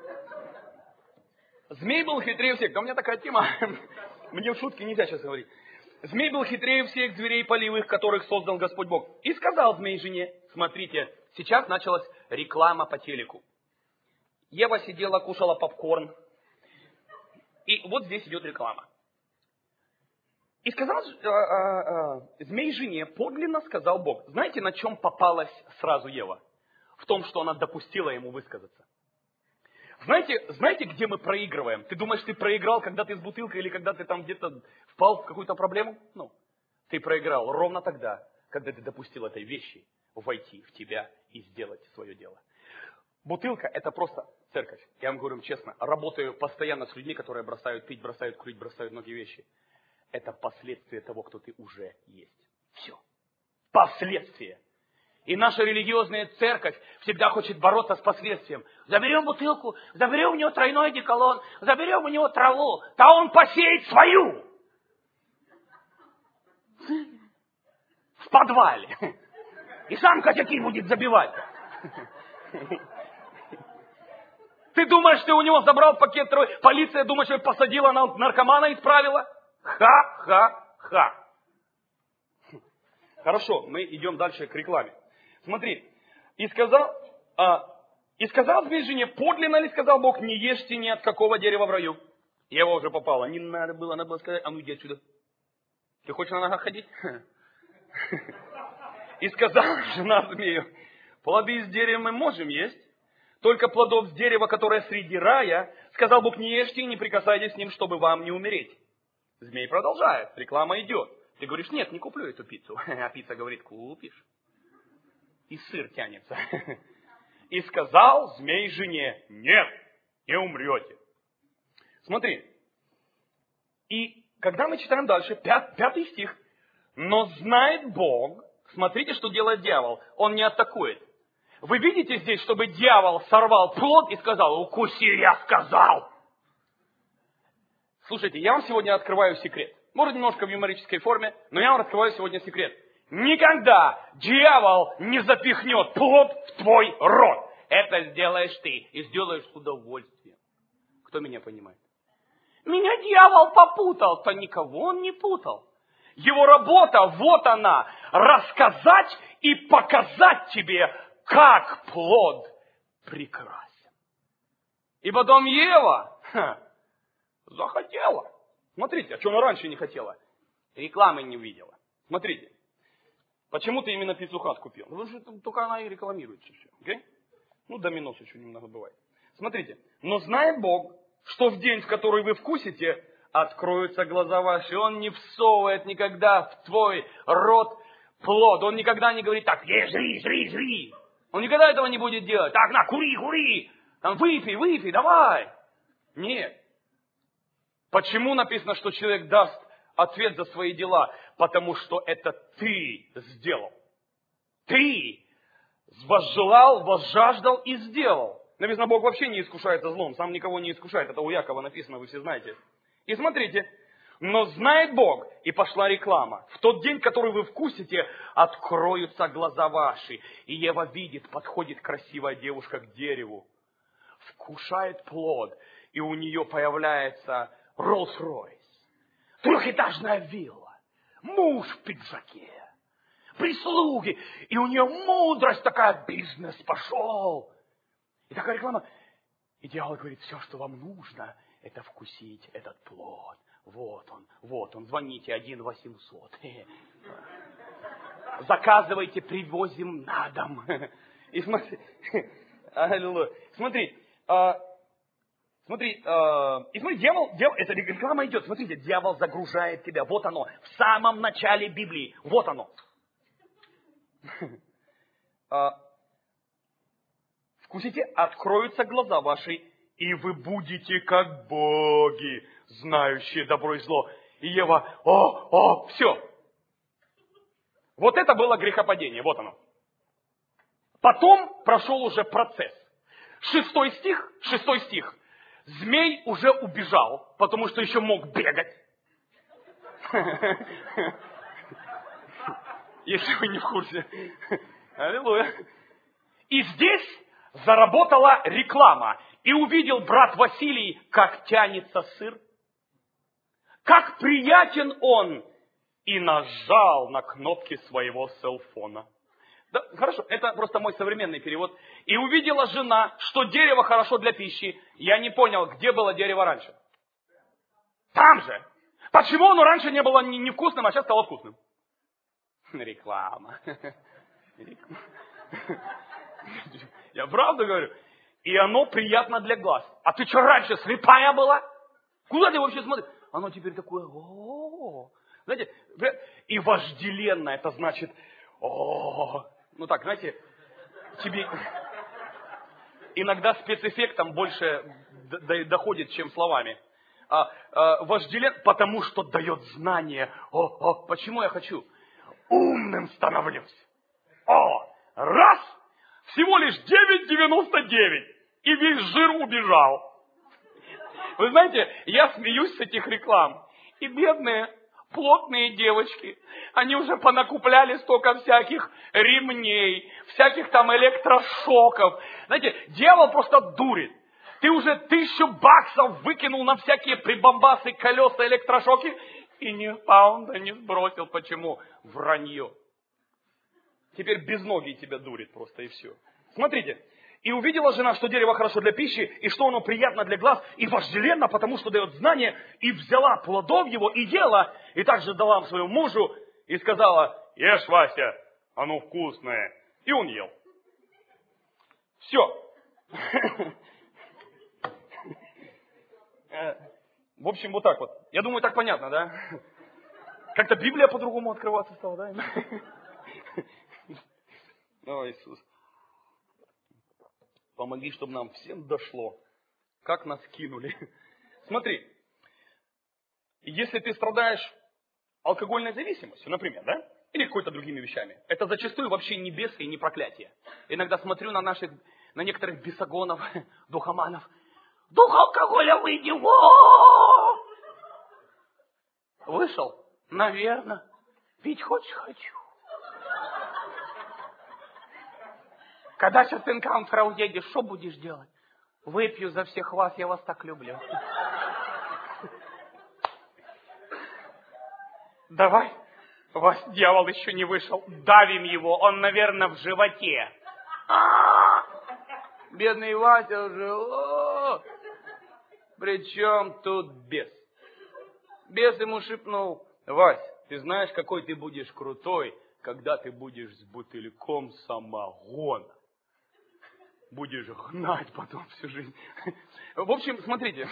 Змей был хитрее всех. Да у меня такая тема. Мне в шутки нельзя сейчас говорить. Змей был хитрее всех зверей полевых, которых создал Господь Бог. И сказал змей жене, смотрите, сейчас началась реклама по телеку. Ева сидела, кушала попкорн. И вот здесь идет реклама. И сказал э, э, э, змей жене, подлинно сказал Бог. Знаете, на чем попалась сразу Ева? В том, что она допустила ему высказаться. Знаете, знаете, где мы проигрываем? Ты думаешь, ты проиграл, когда ты с бутылкой или когда ты там где-то впал в какую-то проблему? Ну, ты проиграл ровно тогда, когда ты допустил этой вещи войти в тебя и сделать свое дело. Бутылка – это просто церковь. Я вам говорю честно, работаю постоянно с людьми, которые бросают пить, бросают курить, бросают многие вещи. Это последствия того, кто ты уже есть. Все. Последствия. И наша религиозная церковь всегда хочет бороться с последствием. Заберем бутылку, заберем у него тройной одеколон, заберем у него траву, то он посеет свою. В подвале. И сам косяки будет забивать. Ты думаешь, ты у него забрал пакет трой, полиция думает, что посадила на наркомана и исправила? Ха-ха-ха. Хорошо, мы идем дальше к рекламе. Смотри, и сказал, а, и сказал змей жене, подлинно ли сказал Бог, не ешьте ни от какого дерева в раю. Ева уже попала, не надо было, надо было сказать, а ну иди отсюда. Ты хочешь на ногах ходить? И сказала жена змею, плоды из дерева мы можем есть, только плодов с дерева, которое среди рая, сказал Бог, не ешьте и не прикасайтесь с ним, чтобы вам не умереть. Змей продолжает, реклама идет. Ты говоришь, нет, не куплю эту пиццу. А пицца говорит, купишь. И сыр тянется. И сказал змей жене, нет, не умрете. Смотри. И когда мы читаем дальше, пят, пятый стих. Но знает Бог, смотрите, что делает дьявол. Он не атакует. Вы видите здесь, чтобы дьявол сорвал плод и сказал, укуси, я сказал. Слушайте, я вам сегодня открываю секрет. Может, немножко в юмористической форме, но я вам раскрываю сегодня секрет. Никогда дьявол не запихнет плод в твой рот. Это сделаешь ты и сделаешь с удовольствием. Кто меня понимает? Меня дьявол попутал. То никого он не путал. Его работа, вот она, рассказать и показать тебе, как плод прекрасен. И потом Ева ха, захотела. Смотрите, а что она раньше не хотела? Рекламы не увидела. Смотрите. Почему ты именно Пиццу Хат купил? Потому что только она и рекламирует все. Okay? Ну, доминос еще немного бывает. Смотрите. Но знает Бог, что в день, в который вы вкусите, откроются глаза ваши. Он не всовывает никогда в твой рот плод. Он никогда не говорит так, ешь, жри, жри, жри. Он никогда этого не будет делать. Так, на, кури, кури. Там, выпей, выпей, давай. Нет. Почему написано, что человек даст ответ за свои дела? Потому что это ты сделал. Ты возжелал, возжаждал и сделал. Написано, Бог вообще не искушается злом. Сам никого не искушает. Это у Якова написано, вы все знаете. И смотрите. Но знает Бог, и пошла реклама. В тот день, который вы вкусите, откроются глаза ваши. И Ева видит, подходит красивая девушка к дереву. Вкушает плод. И у нее появляется Роллс-Ройс. Трехэтажная вилла. Муж в пиджаке. Прислуги. И у нее мудрость такая, бизнес пошел. И такая реклама. И дьявол говорит, все, что вам нужно, это вкусить этот плод. Вот он, вот он. Звоните один восемьсот. Заказывайте, привозим на дом. И смотри, смотри, смотри, и смотри, дьявол, дьявол, эта реклама идет. Смотрите, дьявол загружает тебя. Вот оно, в самом начале Библии. Вот оно. Вкусите, откроются глаза ваши, и вы будете как боги, знающие добро и зло. И Ева, о, о, все. Вот это было грехопадение, вот оно. Потом прошел уже процесс. Шестой стих, шестой стих. Змей уже убежал, потому что еще мог бегать. Если вы не в курсе. Аллилуйя. И здесь заработала реклама. И увидел брат Василий, как тянется сыр. Как приятен он. И нажал на кнопки своего селфона. Да, хорошо, это просто мой современный перевод. И увидела жена, что дерево хорошо для пищи. Я не понял, где было дерево раньше. Там же. Почему оно раньше не было невкусным, а сейчас стало вкусным? Реклама. Я правду говорю. И оно приятно для глаз. А ты что, раньше слепая была? Куда ты вообще смотришь? Оно теперь такое, о-о-о. Знаете, и вожделенно, это значит, о, ну так, знаете, тебе иногда спецэффектом больше доходит, чем словами. А, а, вожделен, потому что дает знание. О, о, почему я хочу? Умным становлюсь. О, раз, всего лишь девять девяносто девять, и весь жир убежал. Вы знаете, я смеюсь с этих реклам. И бедные, плотные девочки, они уже понакупляли столько всяких ремней, всяких там электрошоков. Знаете, дьявол просто дурит. Ты уже тысячу баксов выкинул на всякие прибамбасы, колеса, электрошоки, и ни паунда не сбросил. Почему? Вранье. Теперь безногий тебя дурит просто, и все. Смотрите. И увидела жена, что дерево хорошо для пищи, и что оно приятно для глаз, и вожделенно, потому что дает знание, и взяла плодов его, и ела, и также дала своему мужу, и сказала, ешь, Вася, оно вкусное. И он ел. Все. В общем, вот так вот. Я думаю, так понятно, да? Как-то Библия по-другому открываться стала, да? О, Иисус. Помоги, чтобы нам всем дошло, как нас кинули. Смотри, если ты страдаешь алкогольной зависимостью, например, да? Или какой-то другими вещами, это зачастую вообще не бесы и не проклятие. Иногда смотрю на наших, на некоторых бесогонов, духоманов. Дух алкоголя, выйди! О! Вышел? Наверное. Пить хочешь? Хочу. Когда сейчас энкаунтера уедешь, что будешь делать? Выпью за всех вас, я вас так люблю. Давай, Вась, дьявол еще не вышел, давим его, он, наверное, в животе. А-а-а! Бедный Вася уже, о! Причем тут бес? Бес ему шепнул, Вась, ты знаешь, какой ты будешь крутой, когда ты будешь с бутыльком самогона. Будешь гнать потом всю жизнь. В общем, смотрите.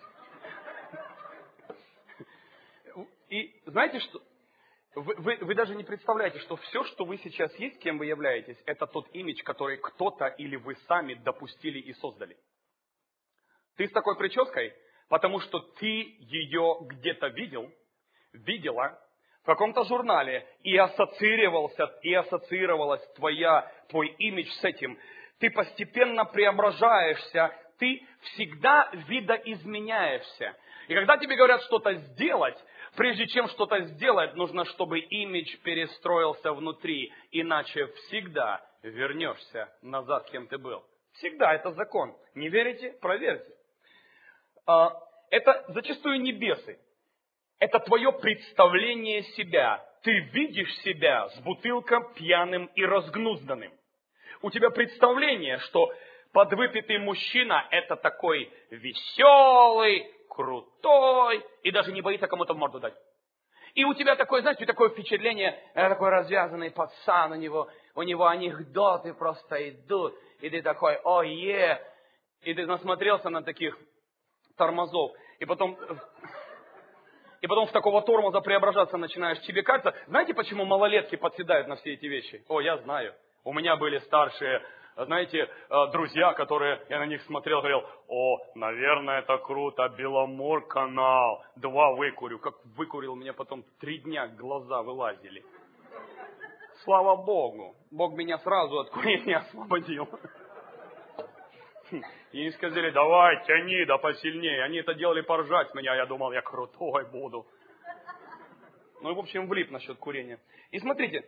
И знаете, что вы, вы, вы даже не представляете, что все, что вы сейчас есть, кем вы являетесь, это тот имидж, который кто-то или вы сами допустили и создали. Ты с такой прической, потому что ты ее где-то видел, видела в каком-то журнале, и ассоциировался, и ассоциировалась твоя, твой имидж с этим. Ты постепенно преображаешься, ты всегда видоизменяешься. И когда тебе говорят что-то сделать, прежде чем что-то сделать, нужно, чтобы имидж перестроился внутри, иначе всегда вернешься назад, кем ты был. Всегда, это закон. Не верите? Проверьте. Это зачастую не бесы. Это твое представление себя. Ты видишь себя с бутылком пьяным и разгнузданным. У тебя представление, что подвыпитый мужчина это такой веселый, крутой и даже не боится кому-то в морду дать. И у тебя такое, знаете, такое впечатление, такой развязанный пацан, у него, у него анекдоты просто идут. И ты такой, о, е, и ты насмотрелся на таких тормозов. И потом, и потом в такого тормоза преображаться начинаешь. Тебе кажется, знаете, почему малолетки подседают на все эти вещи? О, я знаю. У меня были старшие знаете, друзья, которые, я на них смотрел, говорил, о, наверное, это круто, Беломор канал, два выкурю. Как выкурил, меня потом три дня глаза вылазили. Слава Богу, Бог меня сразу от курения освободил. И они сказали, давай, тяни, да посильнее. Они это делали поржать меня, я думал, я крутой буду. Ну и, в общем, влип насчет курения. И смотрите,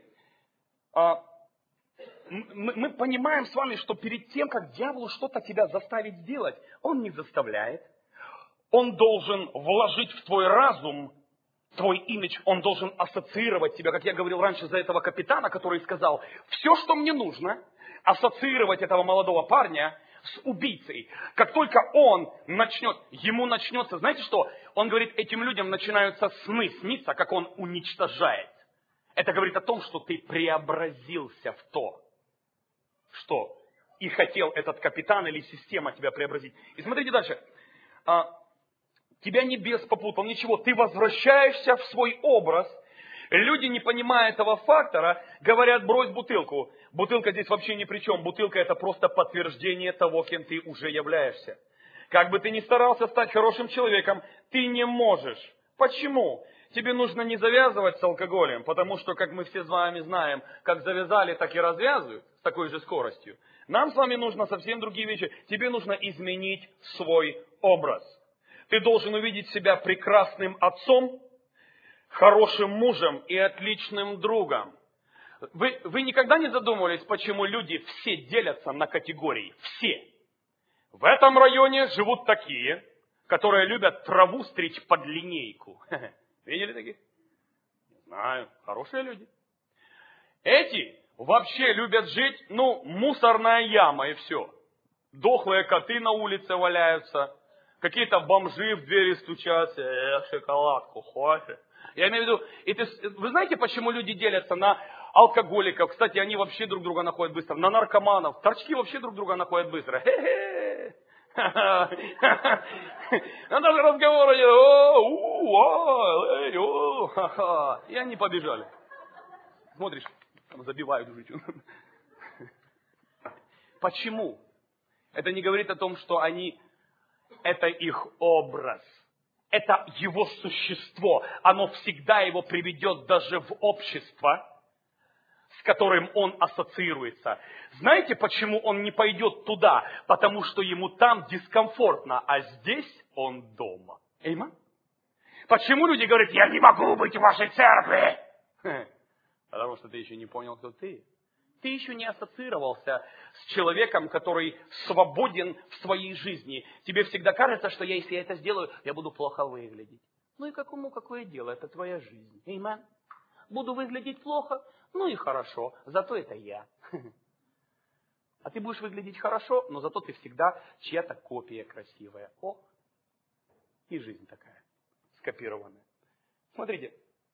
мы понимаем с вами, что перед тем, как дьяволу что-то тебя заставить сделать, он не заставляет. Он должен вложить в твой разум твой имидж, он должен ассоциировать тебя, как я говорил раньше за этого капитана, который сказал, все, что мне нужно, ассоциировать этого молодого парня с убийцей. Как только он начнет, ему начнется, знаете что? Он говорит, этим людям начинаются сны сниться, как он уничтожает. Это говорит о том, что ты преобразился в то, что и хотел этот капитан или система тебя преобразить. И смотрите дальше. Тебя небес попутал, ничего. Ты возвращаешься в свой образ. Люди, не понимая этого фактора, говорят, брось бутылку. Бутылка здесь вообще ни при чем. Бутылка это просто подтверждение того, кем ты уже являешься. Как бы ты ни старался стать хорошим человеком, ты не можешь. Почему? Тебе нужно не завязывать с алкоголем, потому что, как мы все с вами знаем, как завязали, так и развязывают с такой же скоростью. Нам с вами нужно совсем другие вещи. Тебе нужно изменить свой образ. Ты должен увидеть себя прекрасным отцом, хорошим мужем и отличным другом. Вы, вы никогда не задумывались, почему люди все делятся на категории? Все. В этом районе живут такие, которые любят траву стричь под линейку. Видели таких? Не знаю. Хорошие люди. Эти вообще любят жить, ну, мусорная яма и все. Дохлые коты на улице валяются. Какие-то бомжи в двери стучатся, э, шоколадку, кофе. Я имею в виду, и ты, вы знаете, почему люди делятся на алкоголиков? Кстати, они вообще друг друга находят быстро. На наркоманов. Торчки вообще друг друга находят быстро. Хе-хе. На даже разговоры, и они побежали. Смотришь, там забивают жуть. Почему? Это не говорит о том, что они... Это их образ. Это его существо. Оно всегда его приведет даже в общество, с которым он ассоциируется. Знаете, почему он не пойдет туда? Потому что ему там дискомфортно, а здесь он дома. Эйма? Почему люди говорят, я не могу быть в вашей церкви? Потому что ты еще не понял, кто ты. Ты еще не ассоциировался с человеком, который свободен в своей жизни. Тебе всегда кажется, что я, если я это сделаю, я буду плохо выглядеть. Ну и какому какое дело, это твоя жизнь. Эймен. Буду выглядеть плохо, ну и хорошо, зато это я. А ты будешь выглядеть хорошо, но зато ты всегда чья-то копия красивая. О, и жизнь такая, скопированная. Смотрите.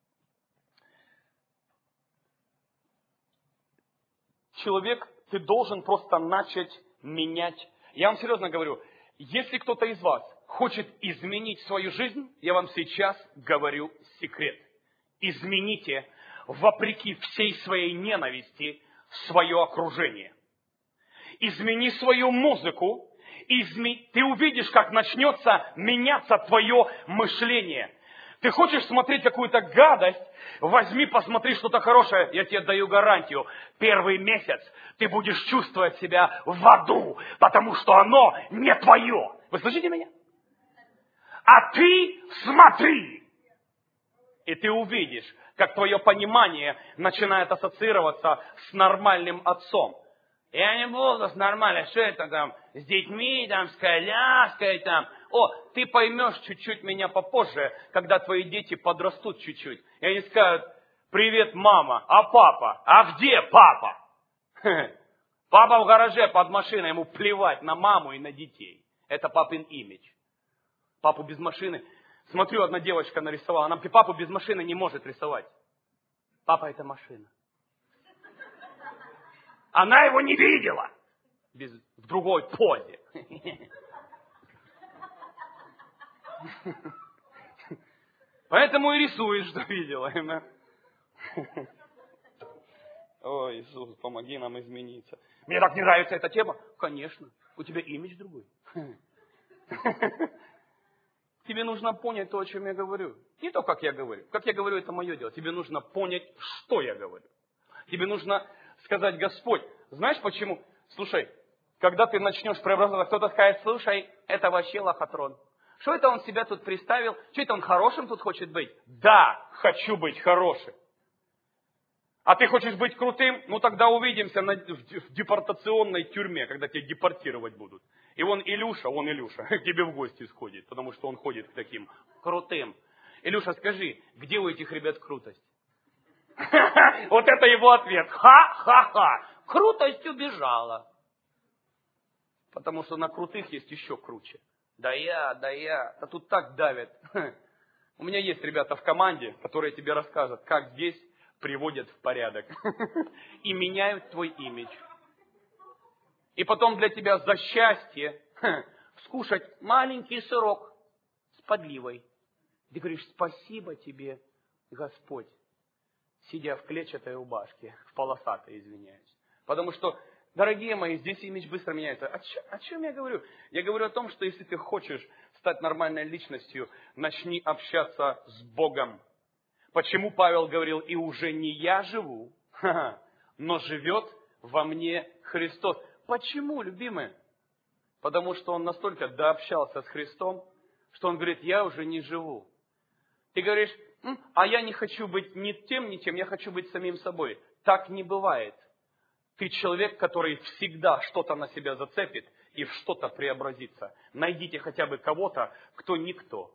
Человек, ты должен просто начать менять. Я вам серьезно говорю, если кто-то из вас хочет изменить свою жизнь, я вам сейчас говорю секрет. Измените, вопреки всей своей ненависти, свое окружение. Измени свою музыку, изме... ты увидишь, как начнется меняться твое мышление. Ты хочешь смотреть какую-то гадость, возьми, посмотри что-то хорошее, я тебе даю гарантию. Первый месяц ты будешь чувствовать себя в аду, потому что оно не твое. Вы слышите меня? А ты смотри, и ты увидишь, как твое понимание начинает ассоциироваться с нормальным отцом. Я не буду с нормальным, что это там, с детьми, там, с коляской, там. О, ты поймешь чуть-чуть меня попозже, когда твои дети подрастут чуть-чуть. И они скажут, привет, мама, а папа? А где папа? Папа в гараже под машиной, ему плевать на маму и на детей. Это папин имидж. Папу без машины. Смотрю, одна девочка нарисовала, она папу без машины не может рисовать. Папа это машина. Она его не видела. Без, в другой позе. Поэтому и рисует, что видела. Ой, Иисус, помоги нам измениться. Мне так не нравится эта тема. Конечно, у тебя имидж другой. Тебе нужно понять то, о чем я говорю. Не то, как я говорю. Как я говорю, это мое дело. Тебе нужно понять, что я говорю. Тебе нужно сказать: Господь, знаешь почему? Слушай, когда ты начнешь преобразоваться, кто-то скажет: слушай, это вообще лохотрон. Что это он себя тут приставил? Что это он хорошим тут хочет быть? Да, хочу быть хорошим. А ты хочешь быть крутым? Ну тогда увидимся на, в, в депортационной тюрьме, когда тебя депортировать будут. И вон Илюша, вон Илюша, к тебе в гости сходит, потому что он ходит к таким крутым. Илюша, скажи, где у этих ребят крутость? Вот это его ответ. Ха-ха-ха. Крутость убежала. Потому что на крутых есть еще круче. Да я, да я. А тут так давят. У меня есть ребята в команде, которые тебе расскажут, как здесь приводят в порядок. И меняют твой имидж. И потом для тебя за счастье скушать маленький сырок с подливой. Ты говоришь: спасибо тебе, Господь, сидя в клетчатой рубашке, в полосатой, извиняюсь. Потому что, дорогие мои, здесь имидж быстро меняется. О, чё, о чем я говорю? Я говорю о том, что если ты хочешь стать нормальной личностью, начни общаться с Богом. Почему Павел говорил: и уже не я живу, но живет во мне Христос. Почему, любимые? Потому что он настолько дообщался с Христом, что он говорит: я уже не живу. Ты говоришь: а я не хочу быть ни тем, ни тем, я хочу быть самим собой. Так не бывает. Ты человек, который всегда что-то на себя зацепит и в что-то преобразится. Найдите хотя бы кого-то, кто никто.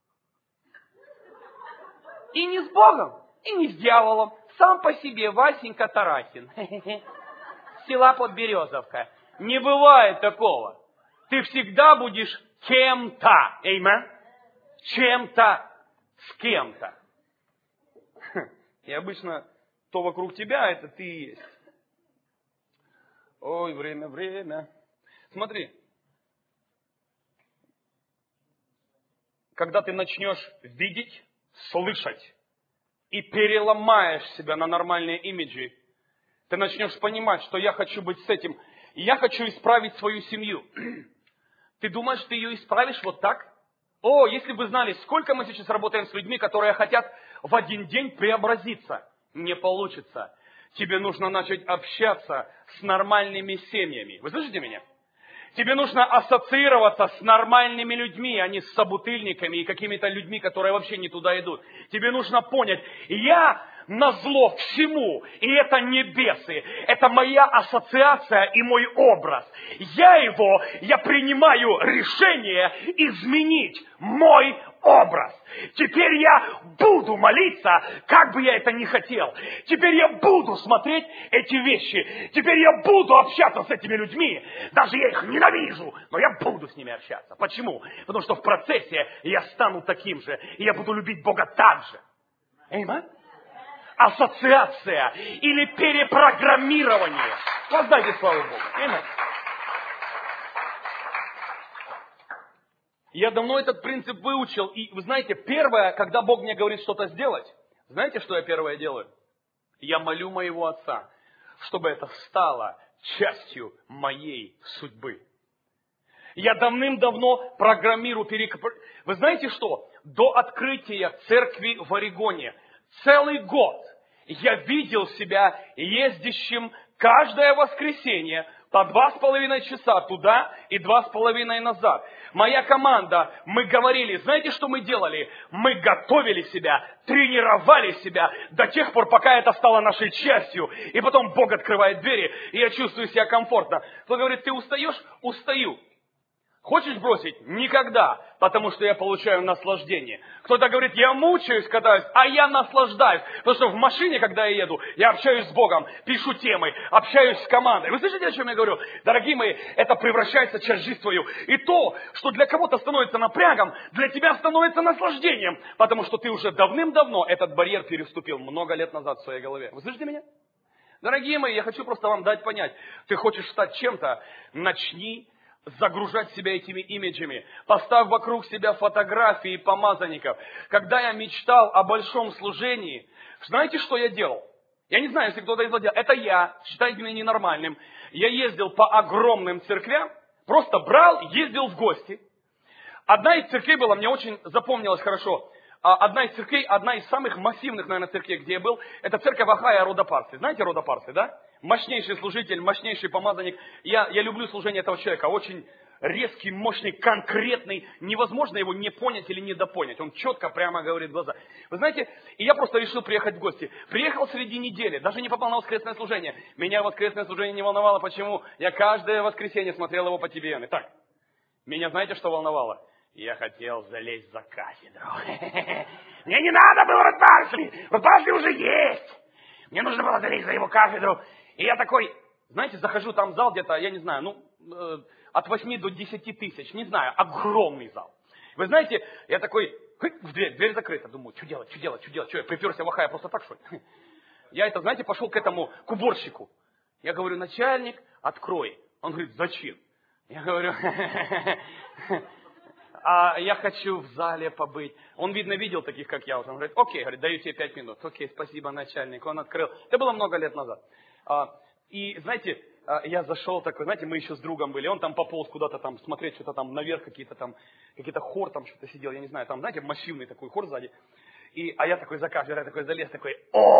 И не с Богом, и не с дьяволом. Сам по себе Васенька Тарасин. Села Подберезовка. Не бывает такого. Ты всегда будешь кем-то. Эймен. Чем-то с кем-то. И обычно то вокруг тебя, это ты и есть. Ой, время, время. Смотри. Когда ты начнешь видеть, слышать и переломаешь себя на нормальные имиджи, ты начнешь понимать, что я хочу быть с этим. И я хочу исправить свою семью. Ты думаешь, ты ее исправишь вот так? О, если бы знали, сколько мы сейчас работаем с людьми, которые хотят в один день преобразиться. Не получится. Тебе нужно начать общаться с нормальными семьями. Вы слышите меня? Тебе нужно ассоциироваться с нормальными людьми, а не с собутыльниками и какими-то людьми, которые вообще не туда идут. Тебе нужно понять: я назло всему, и это небесы, это моя ассоциация и мой образ. Я его, я принимаю решение изменить мой образ. Теперь я буду молиться, как бы я это ни хотел. Теперь я буду смотреть эти вещи. Теперь я буду общаться с этими людьми. Даже я их ненавижу, но я буду с ними общаться. Почему? Потому что в процессе я стану таким же, и я буду любить Бога так же. Аминь. Ассоциация или перепрограммирование. Воздайте славу Богу. Аминь. Я давно этот принцип выучил. И вы знаете, первое, когда Бог мне говорит что-то сделать, знаете, что я первое делаю? Я молю моего Отца, чтобы это стало частью моей судьбы. Я давным-давно программирую, перек... Вы знаете что? До открытия церкви в Орегоне целый год я видел себя ездящим каждое воскресенье по два с половиной часа туда и два с половиной назад. Моя команда, мы говорили, знаете, что мы делали? Мы готовили себя, тренировали себя до тех пор, пока это стало нашей частью. И потом Бог открывает двери, и я чувствую себя комфортно. Кто говорит: ты устаешь? Устаю. Хочешь бросить? Никогда, потому что я получаю наслаждение. Кто-то говорит: я мучаюсь, катаюсь, а я наслаждаюсь. Потому что в машине, когда я еду, я общаюсь с Богом, пишу темы, общаюсь с командой. Вы слышите, о чем я говорю? Дорогие мои, это превращается в часть жизни твою. И то, что для кого-то становится напрягом, для тебя становится наслаждением. Потому что ты уже давным-давно этот барьер переступил много лет назад в своей голове. Вы слышите меня? Дорогие мои, я хочу просто вам дать понять. Ты хочешь стать чем-то, начни загружать себя этими имиджами. Поставь вокруг себя фотографии помазанников. Когда я мечтал о большом служении, знаете, что я делал? Я не знаю, если кто-то из вас делал. Это я, считайте меня ненормальным. Я ездил по огромным церквям, просто брал, ездил в гости. Одна из церквей была, мне очень запомнилась хорошо. Одна из церквей, одна из самых массивных, наверное, церквей, где я был, это церковь Ахая Рода Парсы. Знаете Рода Парсы, да? Мощнейший служитель, мощнейший помазанник. Я, я люблю служение этого человека. Очень резкий, мощный, конкретный. Невозможно его не понять или недопонять. Он четко прямо говорит в глаза. Вы знаете, и я просто решил приехать в гости. Приехал среди недели, даже не попал на воскресное служение. Меня воскресное служение не волновало. Почему? Я каждое воскресенье смотрел его по ТВН. Итак, меня знаете, что волновало? Я хотел залезть за кафедру. Мне не надо было Род Парсли. Род Парсли уже есть. Мне нужно было залезть за его кафедру. И я такой, знаете, захожу там в зал где-то, я не знаю, ну, э, от восьми до десяти тысяч, не знаю, огромный зал. Вы знаете, я такой, в дверь, дверь закрыта, думаю, что делать, что делать, что делать, что я приперся в Ахая просто так, что ли? Я это, знаете, пошел к этому, к уборщику. Я говорю, начальник, открой. Он говорит, зачем? Я говорю, а я хочу в зале побыть. Он, видно, видел таких, как я. Он говорит, окей, говорит, даю тебе пять минут. Окей, спасибо, начальник. Он открыл. Это было много лет назад. И, знаете, я зашел такой, знаете, мы еще с другом были. Он там пополз куда-то там смотреть, что-то там наверх, какие-то там, какие-то хор там что-то сидел. Я не знаю, там, знаете, массивный такой хор сзади. И, а я такой за кафедрой, я такой залез, такой,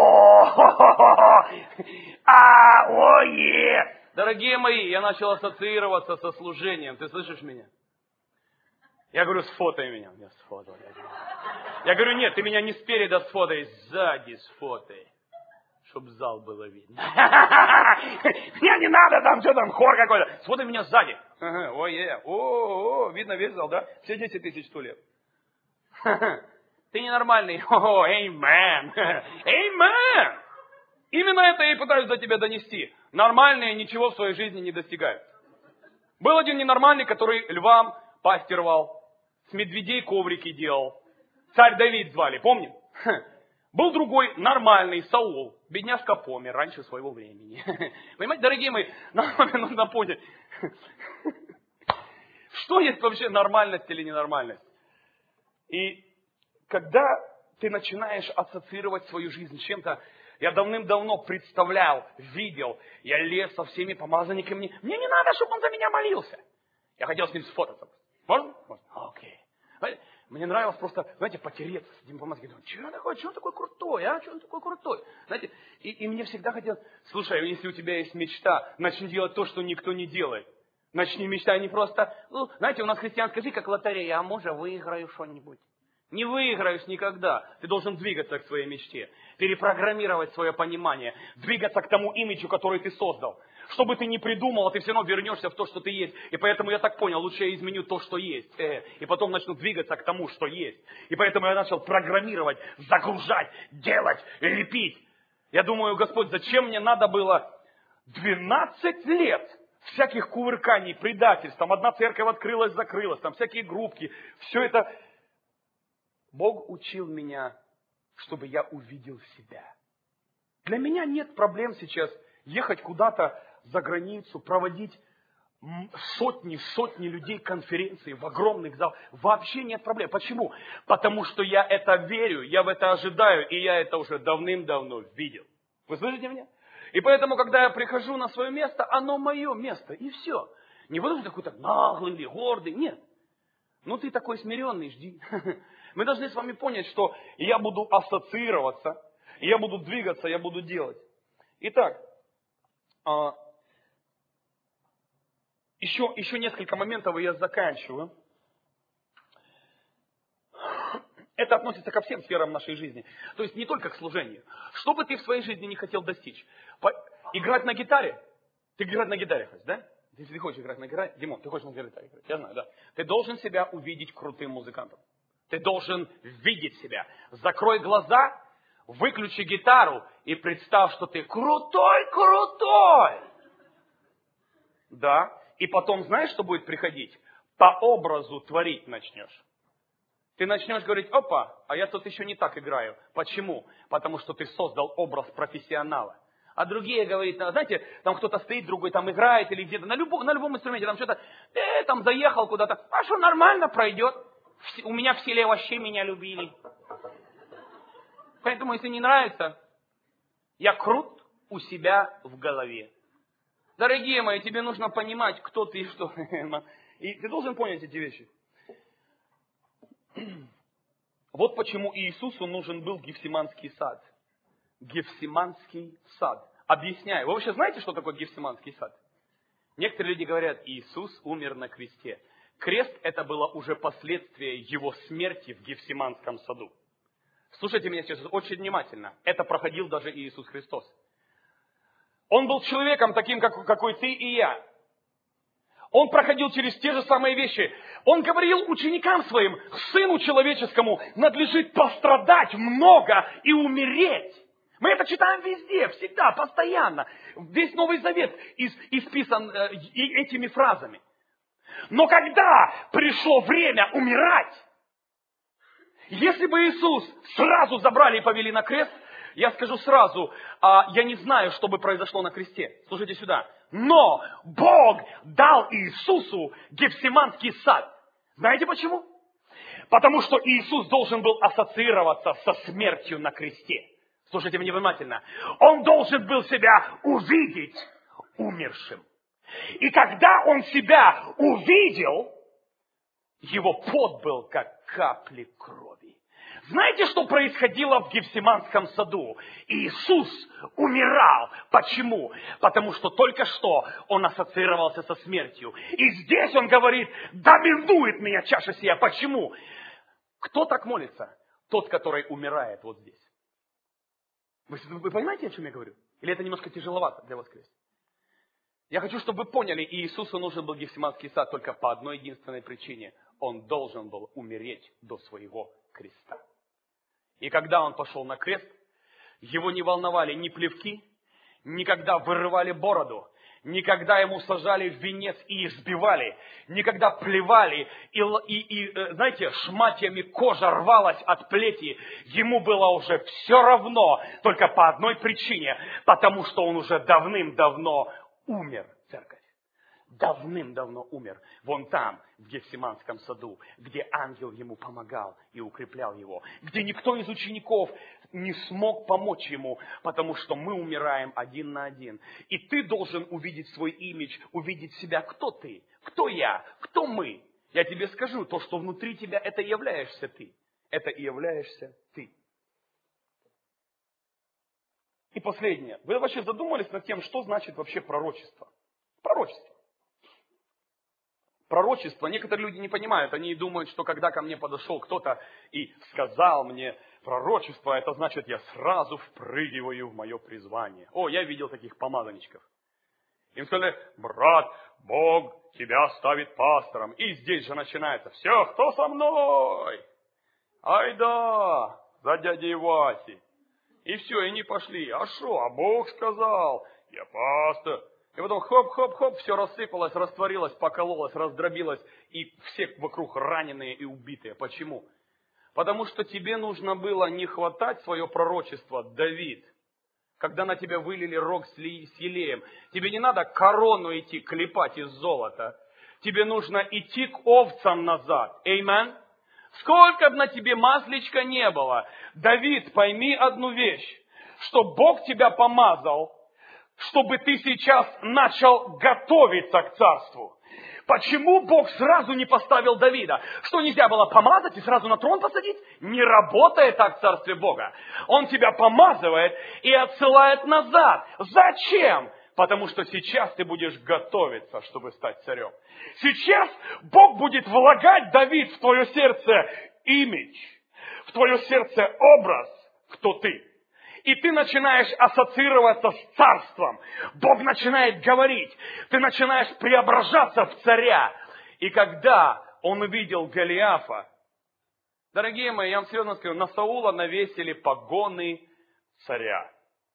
о а ое Дорогие мои, я начал ассоциироваться со служением. Ты слышишь меня? Я говорю, сфотай меня. Я сфотал. Я говорю, нет, ты меня не спереди сфотай, сзади сфотай. Чтоб зал было видно. Мне не надо там, что там, хор какой-то. Сфотай меня сзади. Ой, о, видно весь зал, да? Все десять тысяч стульев. Ты ненормальный. О, эймен. Эймен. Именно это я и пытаюсь до тебя донести. Нормальные ничего в своей жизни не достигают. Был один ненормальный, который львам пасть рвал, с медведей коврики делал. Царь Давид звали, помним? Был другой нормальный, Саул. Бедняжка помер раньше своего времени. Понимаете, дорогие мои, нам нужно понять, что есть вообще нормальность или ненормальность. И когда ты начинаешь ассоциировать свою жизнь с чем-то, я давным-давно представлял, видел, я лез со всеми помазанниками. Мне не надо, чтобы он за меня молился. Я хотел с ним сфотаться. Можно? Можно. Окей. Мне нравилось просто, знаете, потереться с этим помазанником. Что он такой, что он такой крутой, а? Что он такой крутой? Знаете, и, и мне всегда хотелось, слушай, если у тебя есть мечта, начни делать то, что никто не делает. Начни мечтать, не просто, ну, знаете, у нас христианская жизнь как лотерея, а может выиграю что-нибудь. Не выиграешь никогда. Ты должен двигаться к своей мечте, перепрограммировать свое понимание, двигаться к тому имиджу, который ты создал. Что бы ты ни придумал, ты все равно вернешься в то, что ты есть. И поэтому я так понял, лучше я изменю то, что есть. Э, и потом начну двигаться к тому, что есть. И поэтому я начал программировать, загружать, делать, лепить. Я думаю, Господь, зачем мне надо было двенадцать лет всяких кувырканий, предательств. Там одна церковь открылась, закрылась, там всякие группки. Все это... Бог учил меня, чтобы я увидел себя. Для меня нет проблем сейчас ехать куда-то за границу, проводить сотни, сотни людей конференции в огромных залах. Вообще нет проблем. Почему? Потому что я это верю, я в это ожидаю, и я это уже давным-давно видел. Вы слышите меня? И поэтому, когда я прихожу на свое место, оно мое место, и все. Не потому что какой-то наглый или гордый, нет. Ну ты такой смиренный, жди. Мы должны с вами понять, что я буду ассоциироваться, я буду двигаться, я буду делать. Итак, еще, еще несколько моментов, и я заканчиваю. Это относится ко всем сферам нашей жизни. То есть не только к служению. Что бы ты в своей жизни не хотел достичь? Играть на гитаре? Ты играть на гитаре хочешь, да? Если ты хочешь играть на гитаре, Димон, ты хочешь на гитаре играть? Я знаю, да. Ты должен себя увидеть крутым музыкантом. Ты должен видеть себя. Закрой глаза, выключи гитару и представь, что ты крутой, крутой. Да. И потом знаешь, что будет приходить? По образу творить начнешь. Ты начнешь говорить, опа, а я тут еще не так играю. Почему? Потому что ты создал образ профессионала. А другие говорят, знаете, там кто-то стоит, другой там играет или где-то, на любом, на любом инструменте, там что-то, э, там заехал куда-то, а что, нормально пройдет. У меня в селе вообще меня любили. Поэтому, если не нравится, Я крут у себя в голове. Дорогие мои, тебе нужно понимать, кто ты и что. И ты должен понять эти вещи. Вот почему Иисусу нужен был Гефсиманский сад. Гефсиманский сад. Объясняю. Вы вообще знаете, что такое Гефсиманский сад? Некоторые люди говорят, Иисус умер на кресте. Крест – это было уже последствие его смерти в Гефсиманском саду. Слушайте меня сейчас очень внимательно. Это проходил даже Иисус Христос. Он был человеком таким, как, какой ты и я. Он проходил через те же самые вещи. Он говорил ученикам своим, Сыну Человеческому надлежит пострадать много и умереть. Мы это читаем везде, всегда, постоянно. Весь Новый Завет исписан э, этими фразами. Но когда пришло время умирать, если бы Иисус сразу забрали и повели на крест, я скажу сразу, а, я не знаю, что бы произошло на кресте. Слушайте сюда. Но Бог дал Иисусу Гефсиманский сад. Знаете почему? Потому что Иисус должен был ассоциироваться со смертью на кресте. Слушайте меня внимательно. Он должен был себя увидеть умершим. И когда он себя увидел, его пот был как капли крови. Знаете, что происходило в Гефсиманском саду? Иисус умирал. Почему? Потому что только что он ассоциировался со смертью. И здесь он говорит, да минует меня чаша сия. Почему? Кто так молится? Тот, который умирает вот здесь. Вы, вы понимаете, о чем я говорю? Или это немножко тяжеловато для вас, Крест? Я хочу, чтобы вы поняли, Иисусу нужен был Гефсиманский сад только по одной единственной причине. Он должен был умереть до своего креста. И когда он пошел на крест, его не волновали ни плевки, ни когда вырывали бороду, ни когда ему сажали в венец и избивали, ни когда плевали и, и, и, знаете, шматьями кожа рвалась от плети. Ему было уже все равно, только по одной причине, потому что он уже давным-давно умер, церковь. Давным-давно умер. Вон там, в Гефсиманском саду, где ангел ему помогал и укреплял его. Где никто из учеников не смог помочь ему, потому что мы умираем один на один. И ты должен увидеть свой имидж, увидеть себя. Кто ты? Кто я? Кто мы? Я тебе скажу, то, что внутри тебя, это и являешься ты. Это и являешься ты. И последнее. Вы вообще задумались над тем, что значит вообще пророчество? Пророчество. Пророчество, некоторые люди не понимают, они думают, что когда ко мне подошел кто-то и сказал мне пророчество, это значит, я сразу впрыгиваю в мое призвание. О, я видел таких помазанничков. Им сказали, брат, Бог тебя ставит пастором. И здесь же начинается, все, кто со мной? Ай да, за дядей Васей. И все, и не пошли. А что, а Бог сказал, я пастор. И потом хоп-хоп-хоп, все рассыпалось, растворилось, покололось, раздробилось. И все вокруг раненые и убитые. Почему? Потому что тебе нужно было не хватать свое пророчество, Давид. Когда на тебя вылили рог с елеем. Тебе не надо корону идти клепать из золота. Тебе нужно идти к овцам назад. Аминь. Сколько бы на тебе масличка не было. Давид, пойми одну вещь. Что Бог тебя помазал, чтобы ты сейчас начал готовиться к царству. Почему Бог сразу не поставил Давида? Что, нельзя было помазать и сразу на трон посадить? Не работает так в царстве Бога. Он тебя помазывает и отсылает назад. Зачем? Потому что сейчас ты будешь готовиться, чтобы стать царем. Сейчас Бог будет влагать, Давид, в твое сердце имидж, в твое сердце образ, кто ты. И ты начинаешь ассоциироваться с царством. Бог начинает говорить. Ты начинаешь преображаться в царя. И когда он увидел Голиафа, дорогие мои, я вам серьезно скажу, на Саула навесили погоны царя.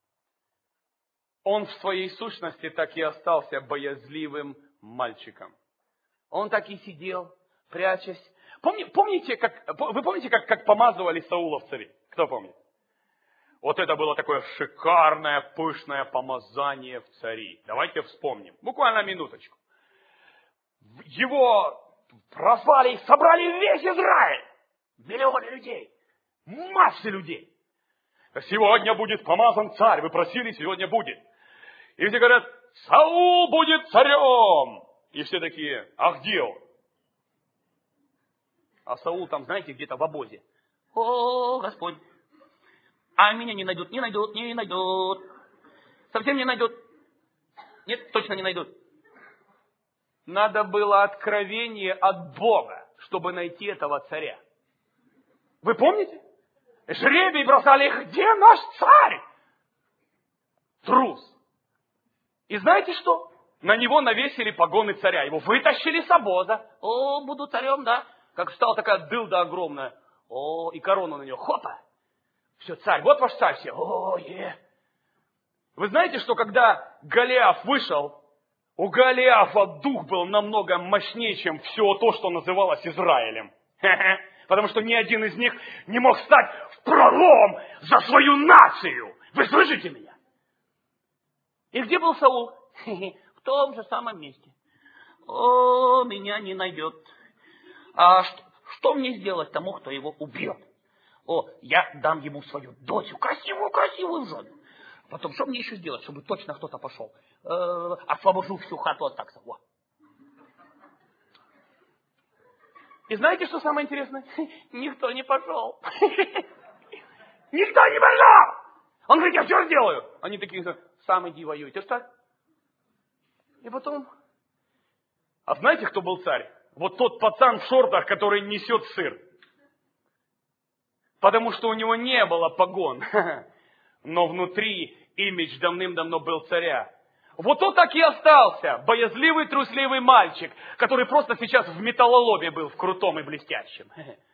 Он в своей сущности так и остался боязливым мальчиком. Он так и сидел, прячась. Помни, помните, как, вы помните, как, как помазывали Саула в цари? Кто помнит? Вот это было такое шикарное, пышное помазание в цари. Давайте вспомним. Буквально минуточку. Его прозвали, собрали весь Израиль. Миллионы людей. Массы людей. Сегодня будет помазан царь. Вы просили, сегодня будет. И все говорят, Саул будет царем. И все такие, а где он? А Саул там, знаете, где-то в обозе. О, Господь. А меня не найдут, не найдут, не найдут. Совсем не найдут. Нет, точно не найдут. Надо было откровение от Бога, чтобы найти этого царя. Вы помните? Жребий бросали, где наш царь? Трус. И знаете что? На него навесили погоны царя. Его вытащили с обоза. О, буду царем, да. Как встала такая дылда огромная. О, и корону на него. Хопа. Все, царь. Вот ваш царь все. О, е. Вы знаете, что когда Голиаф вышел, у Голиафа дух был намного мощнее, чем все то, что называлось Израилем. Потому что ни один из них не мог стать в пролом за свою нацию. Вы слышите меня? И где был Саул? В том же самом месте. О, меня не найдет. А что, что мне сделать тому, кто его убьет? О, я дам ему свою дочь, красивую-красивую жену. Потом, что мне еще сделать, чтобы точно кто-то пошел? Э, освобожу всю хату от такса. Во. И знаете, что самое интересное? Никто не пошел. Никто не пошел! Он говорит, я все сделаю. Они такие, сам иди воюй. Ты что? И потом... А знаете, кто был царь? Вот тот пацан в шортах, который несет сыр. Потому что у него не было погон. Но внутри имидж давным-давно был царя. Вот он так и остался. Боязливый, трусливый мальчик, который просто сейчас в металлоломе был, в крутом и блестящем.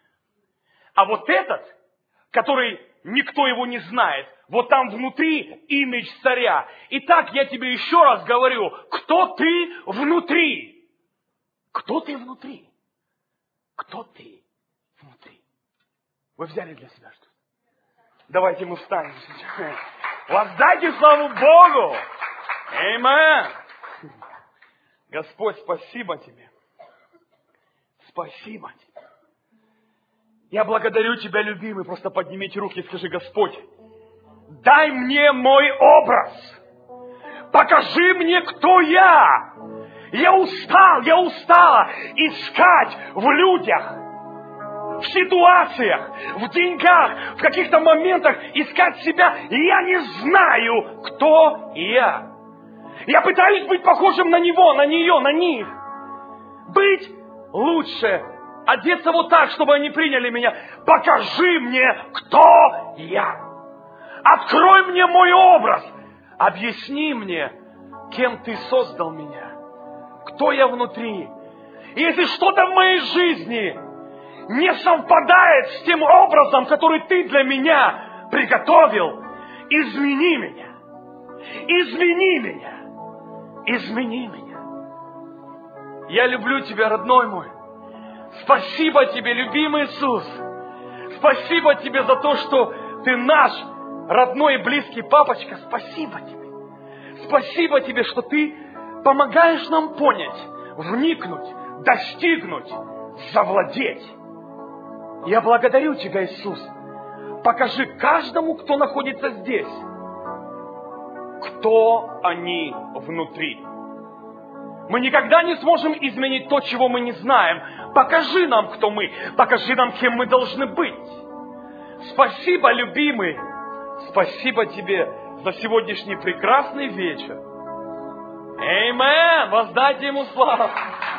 А вот этот, который никто его не знает, вот там внутри имидж царя. Итак, я тебе еще раз говорю, кто ты внутри? Кто ты внутри? Кто ты внутри? Вы взяли для себя что-то? Давайте мы встанем сейчас. Воздайте славу Богу! Аминь! Господь, спасибо Тебе. Спасибо Тебе. Я благодарю Тебя, любимый. Просто поднимите руки и скажи, Господь, дай мне мой образ. Покажи мне, кто я. Я устал, я устала искать в людях, в ситуациях, в деньгах, в каких-то моментах искать себя. Я не знаю, кто я. Я пытаюсь быть похожим на него, на нее, на них. Быть лучше, одеться вот так, чтобы они приняли меня. Покажи мне, кто я. Открой мне мой образ. Объясни мне, кем ты создал меня. Кто я внутри? И если что-то в моей жизни не совпадает с тем образом, который ты для меня приготовил, измени меня. Измени меня. Измени меня. Я люблю тебя, родной мой. Спасибо тебе, любимый Иисус. Спасибо тебе за то, что ты наш родной и близкий папочка. Спасибо тебе. Спасибо тебе, что ты помогаешь нам понять, вникнуть, достигнуть, завладеть. Я благодарю Тебя, Иисус. Покажи каждому, кто находится здесь, кто они внутри. Мы никогда не сможем изменить то, чего мы не знаем. Покажи нам, кто мы. Покажи нам, кем мы должны быть. Спасибо, любимый. Спасибо Тебе за сегодняшний прекрасный вечер. Аминь! Воздайте Ему славу!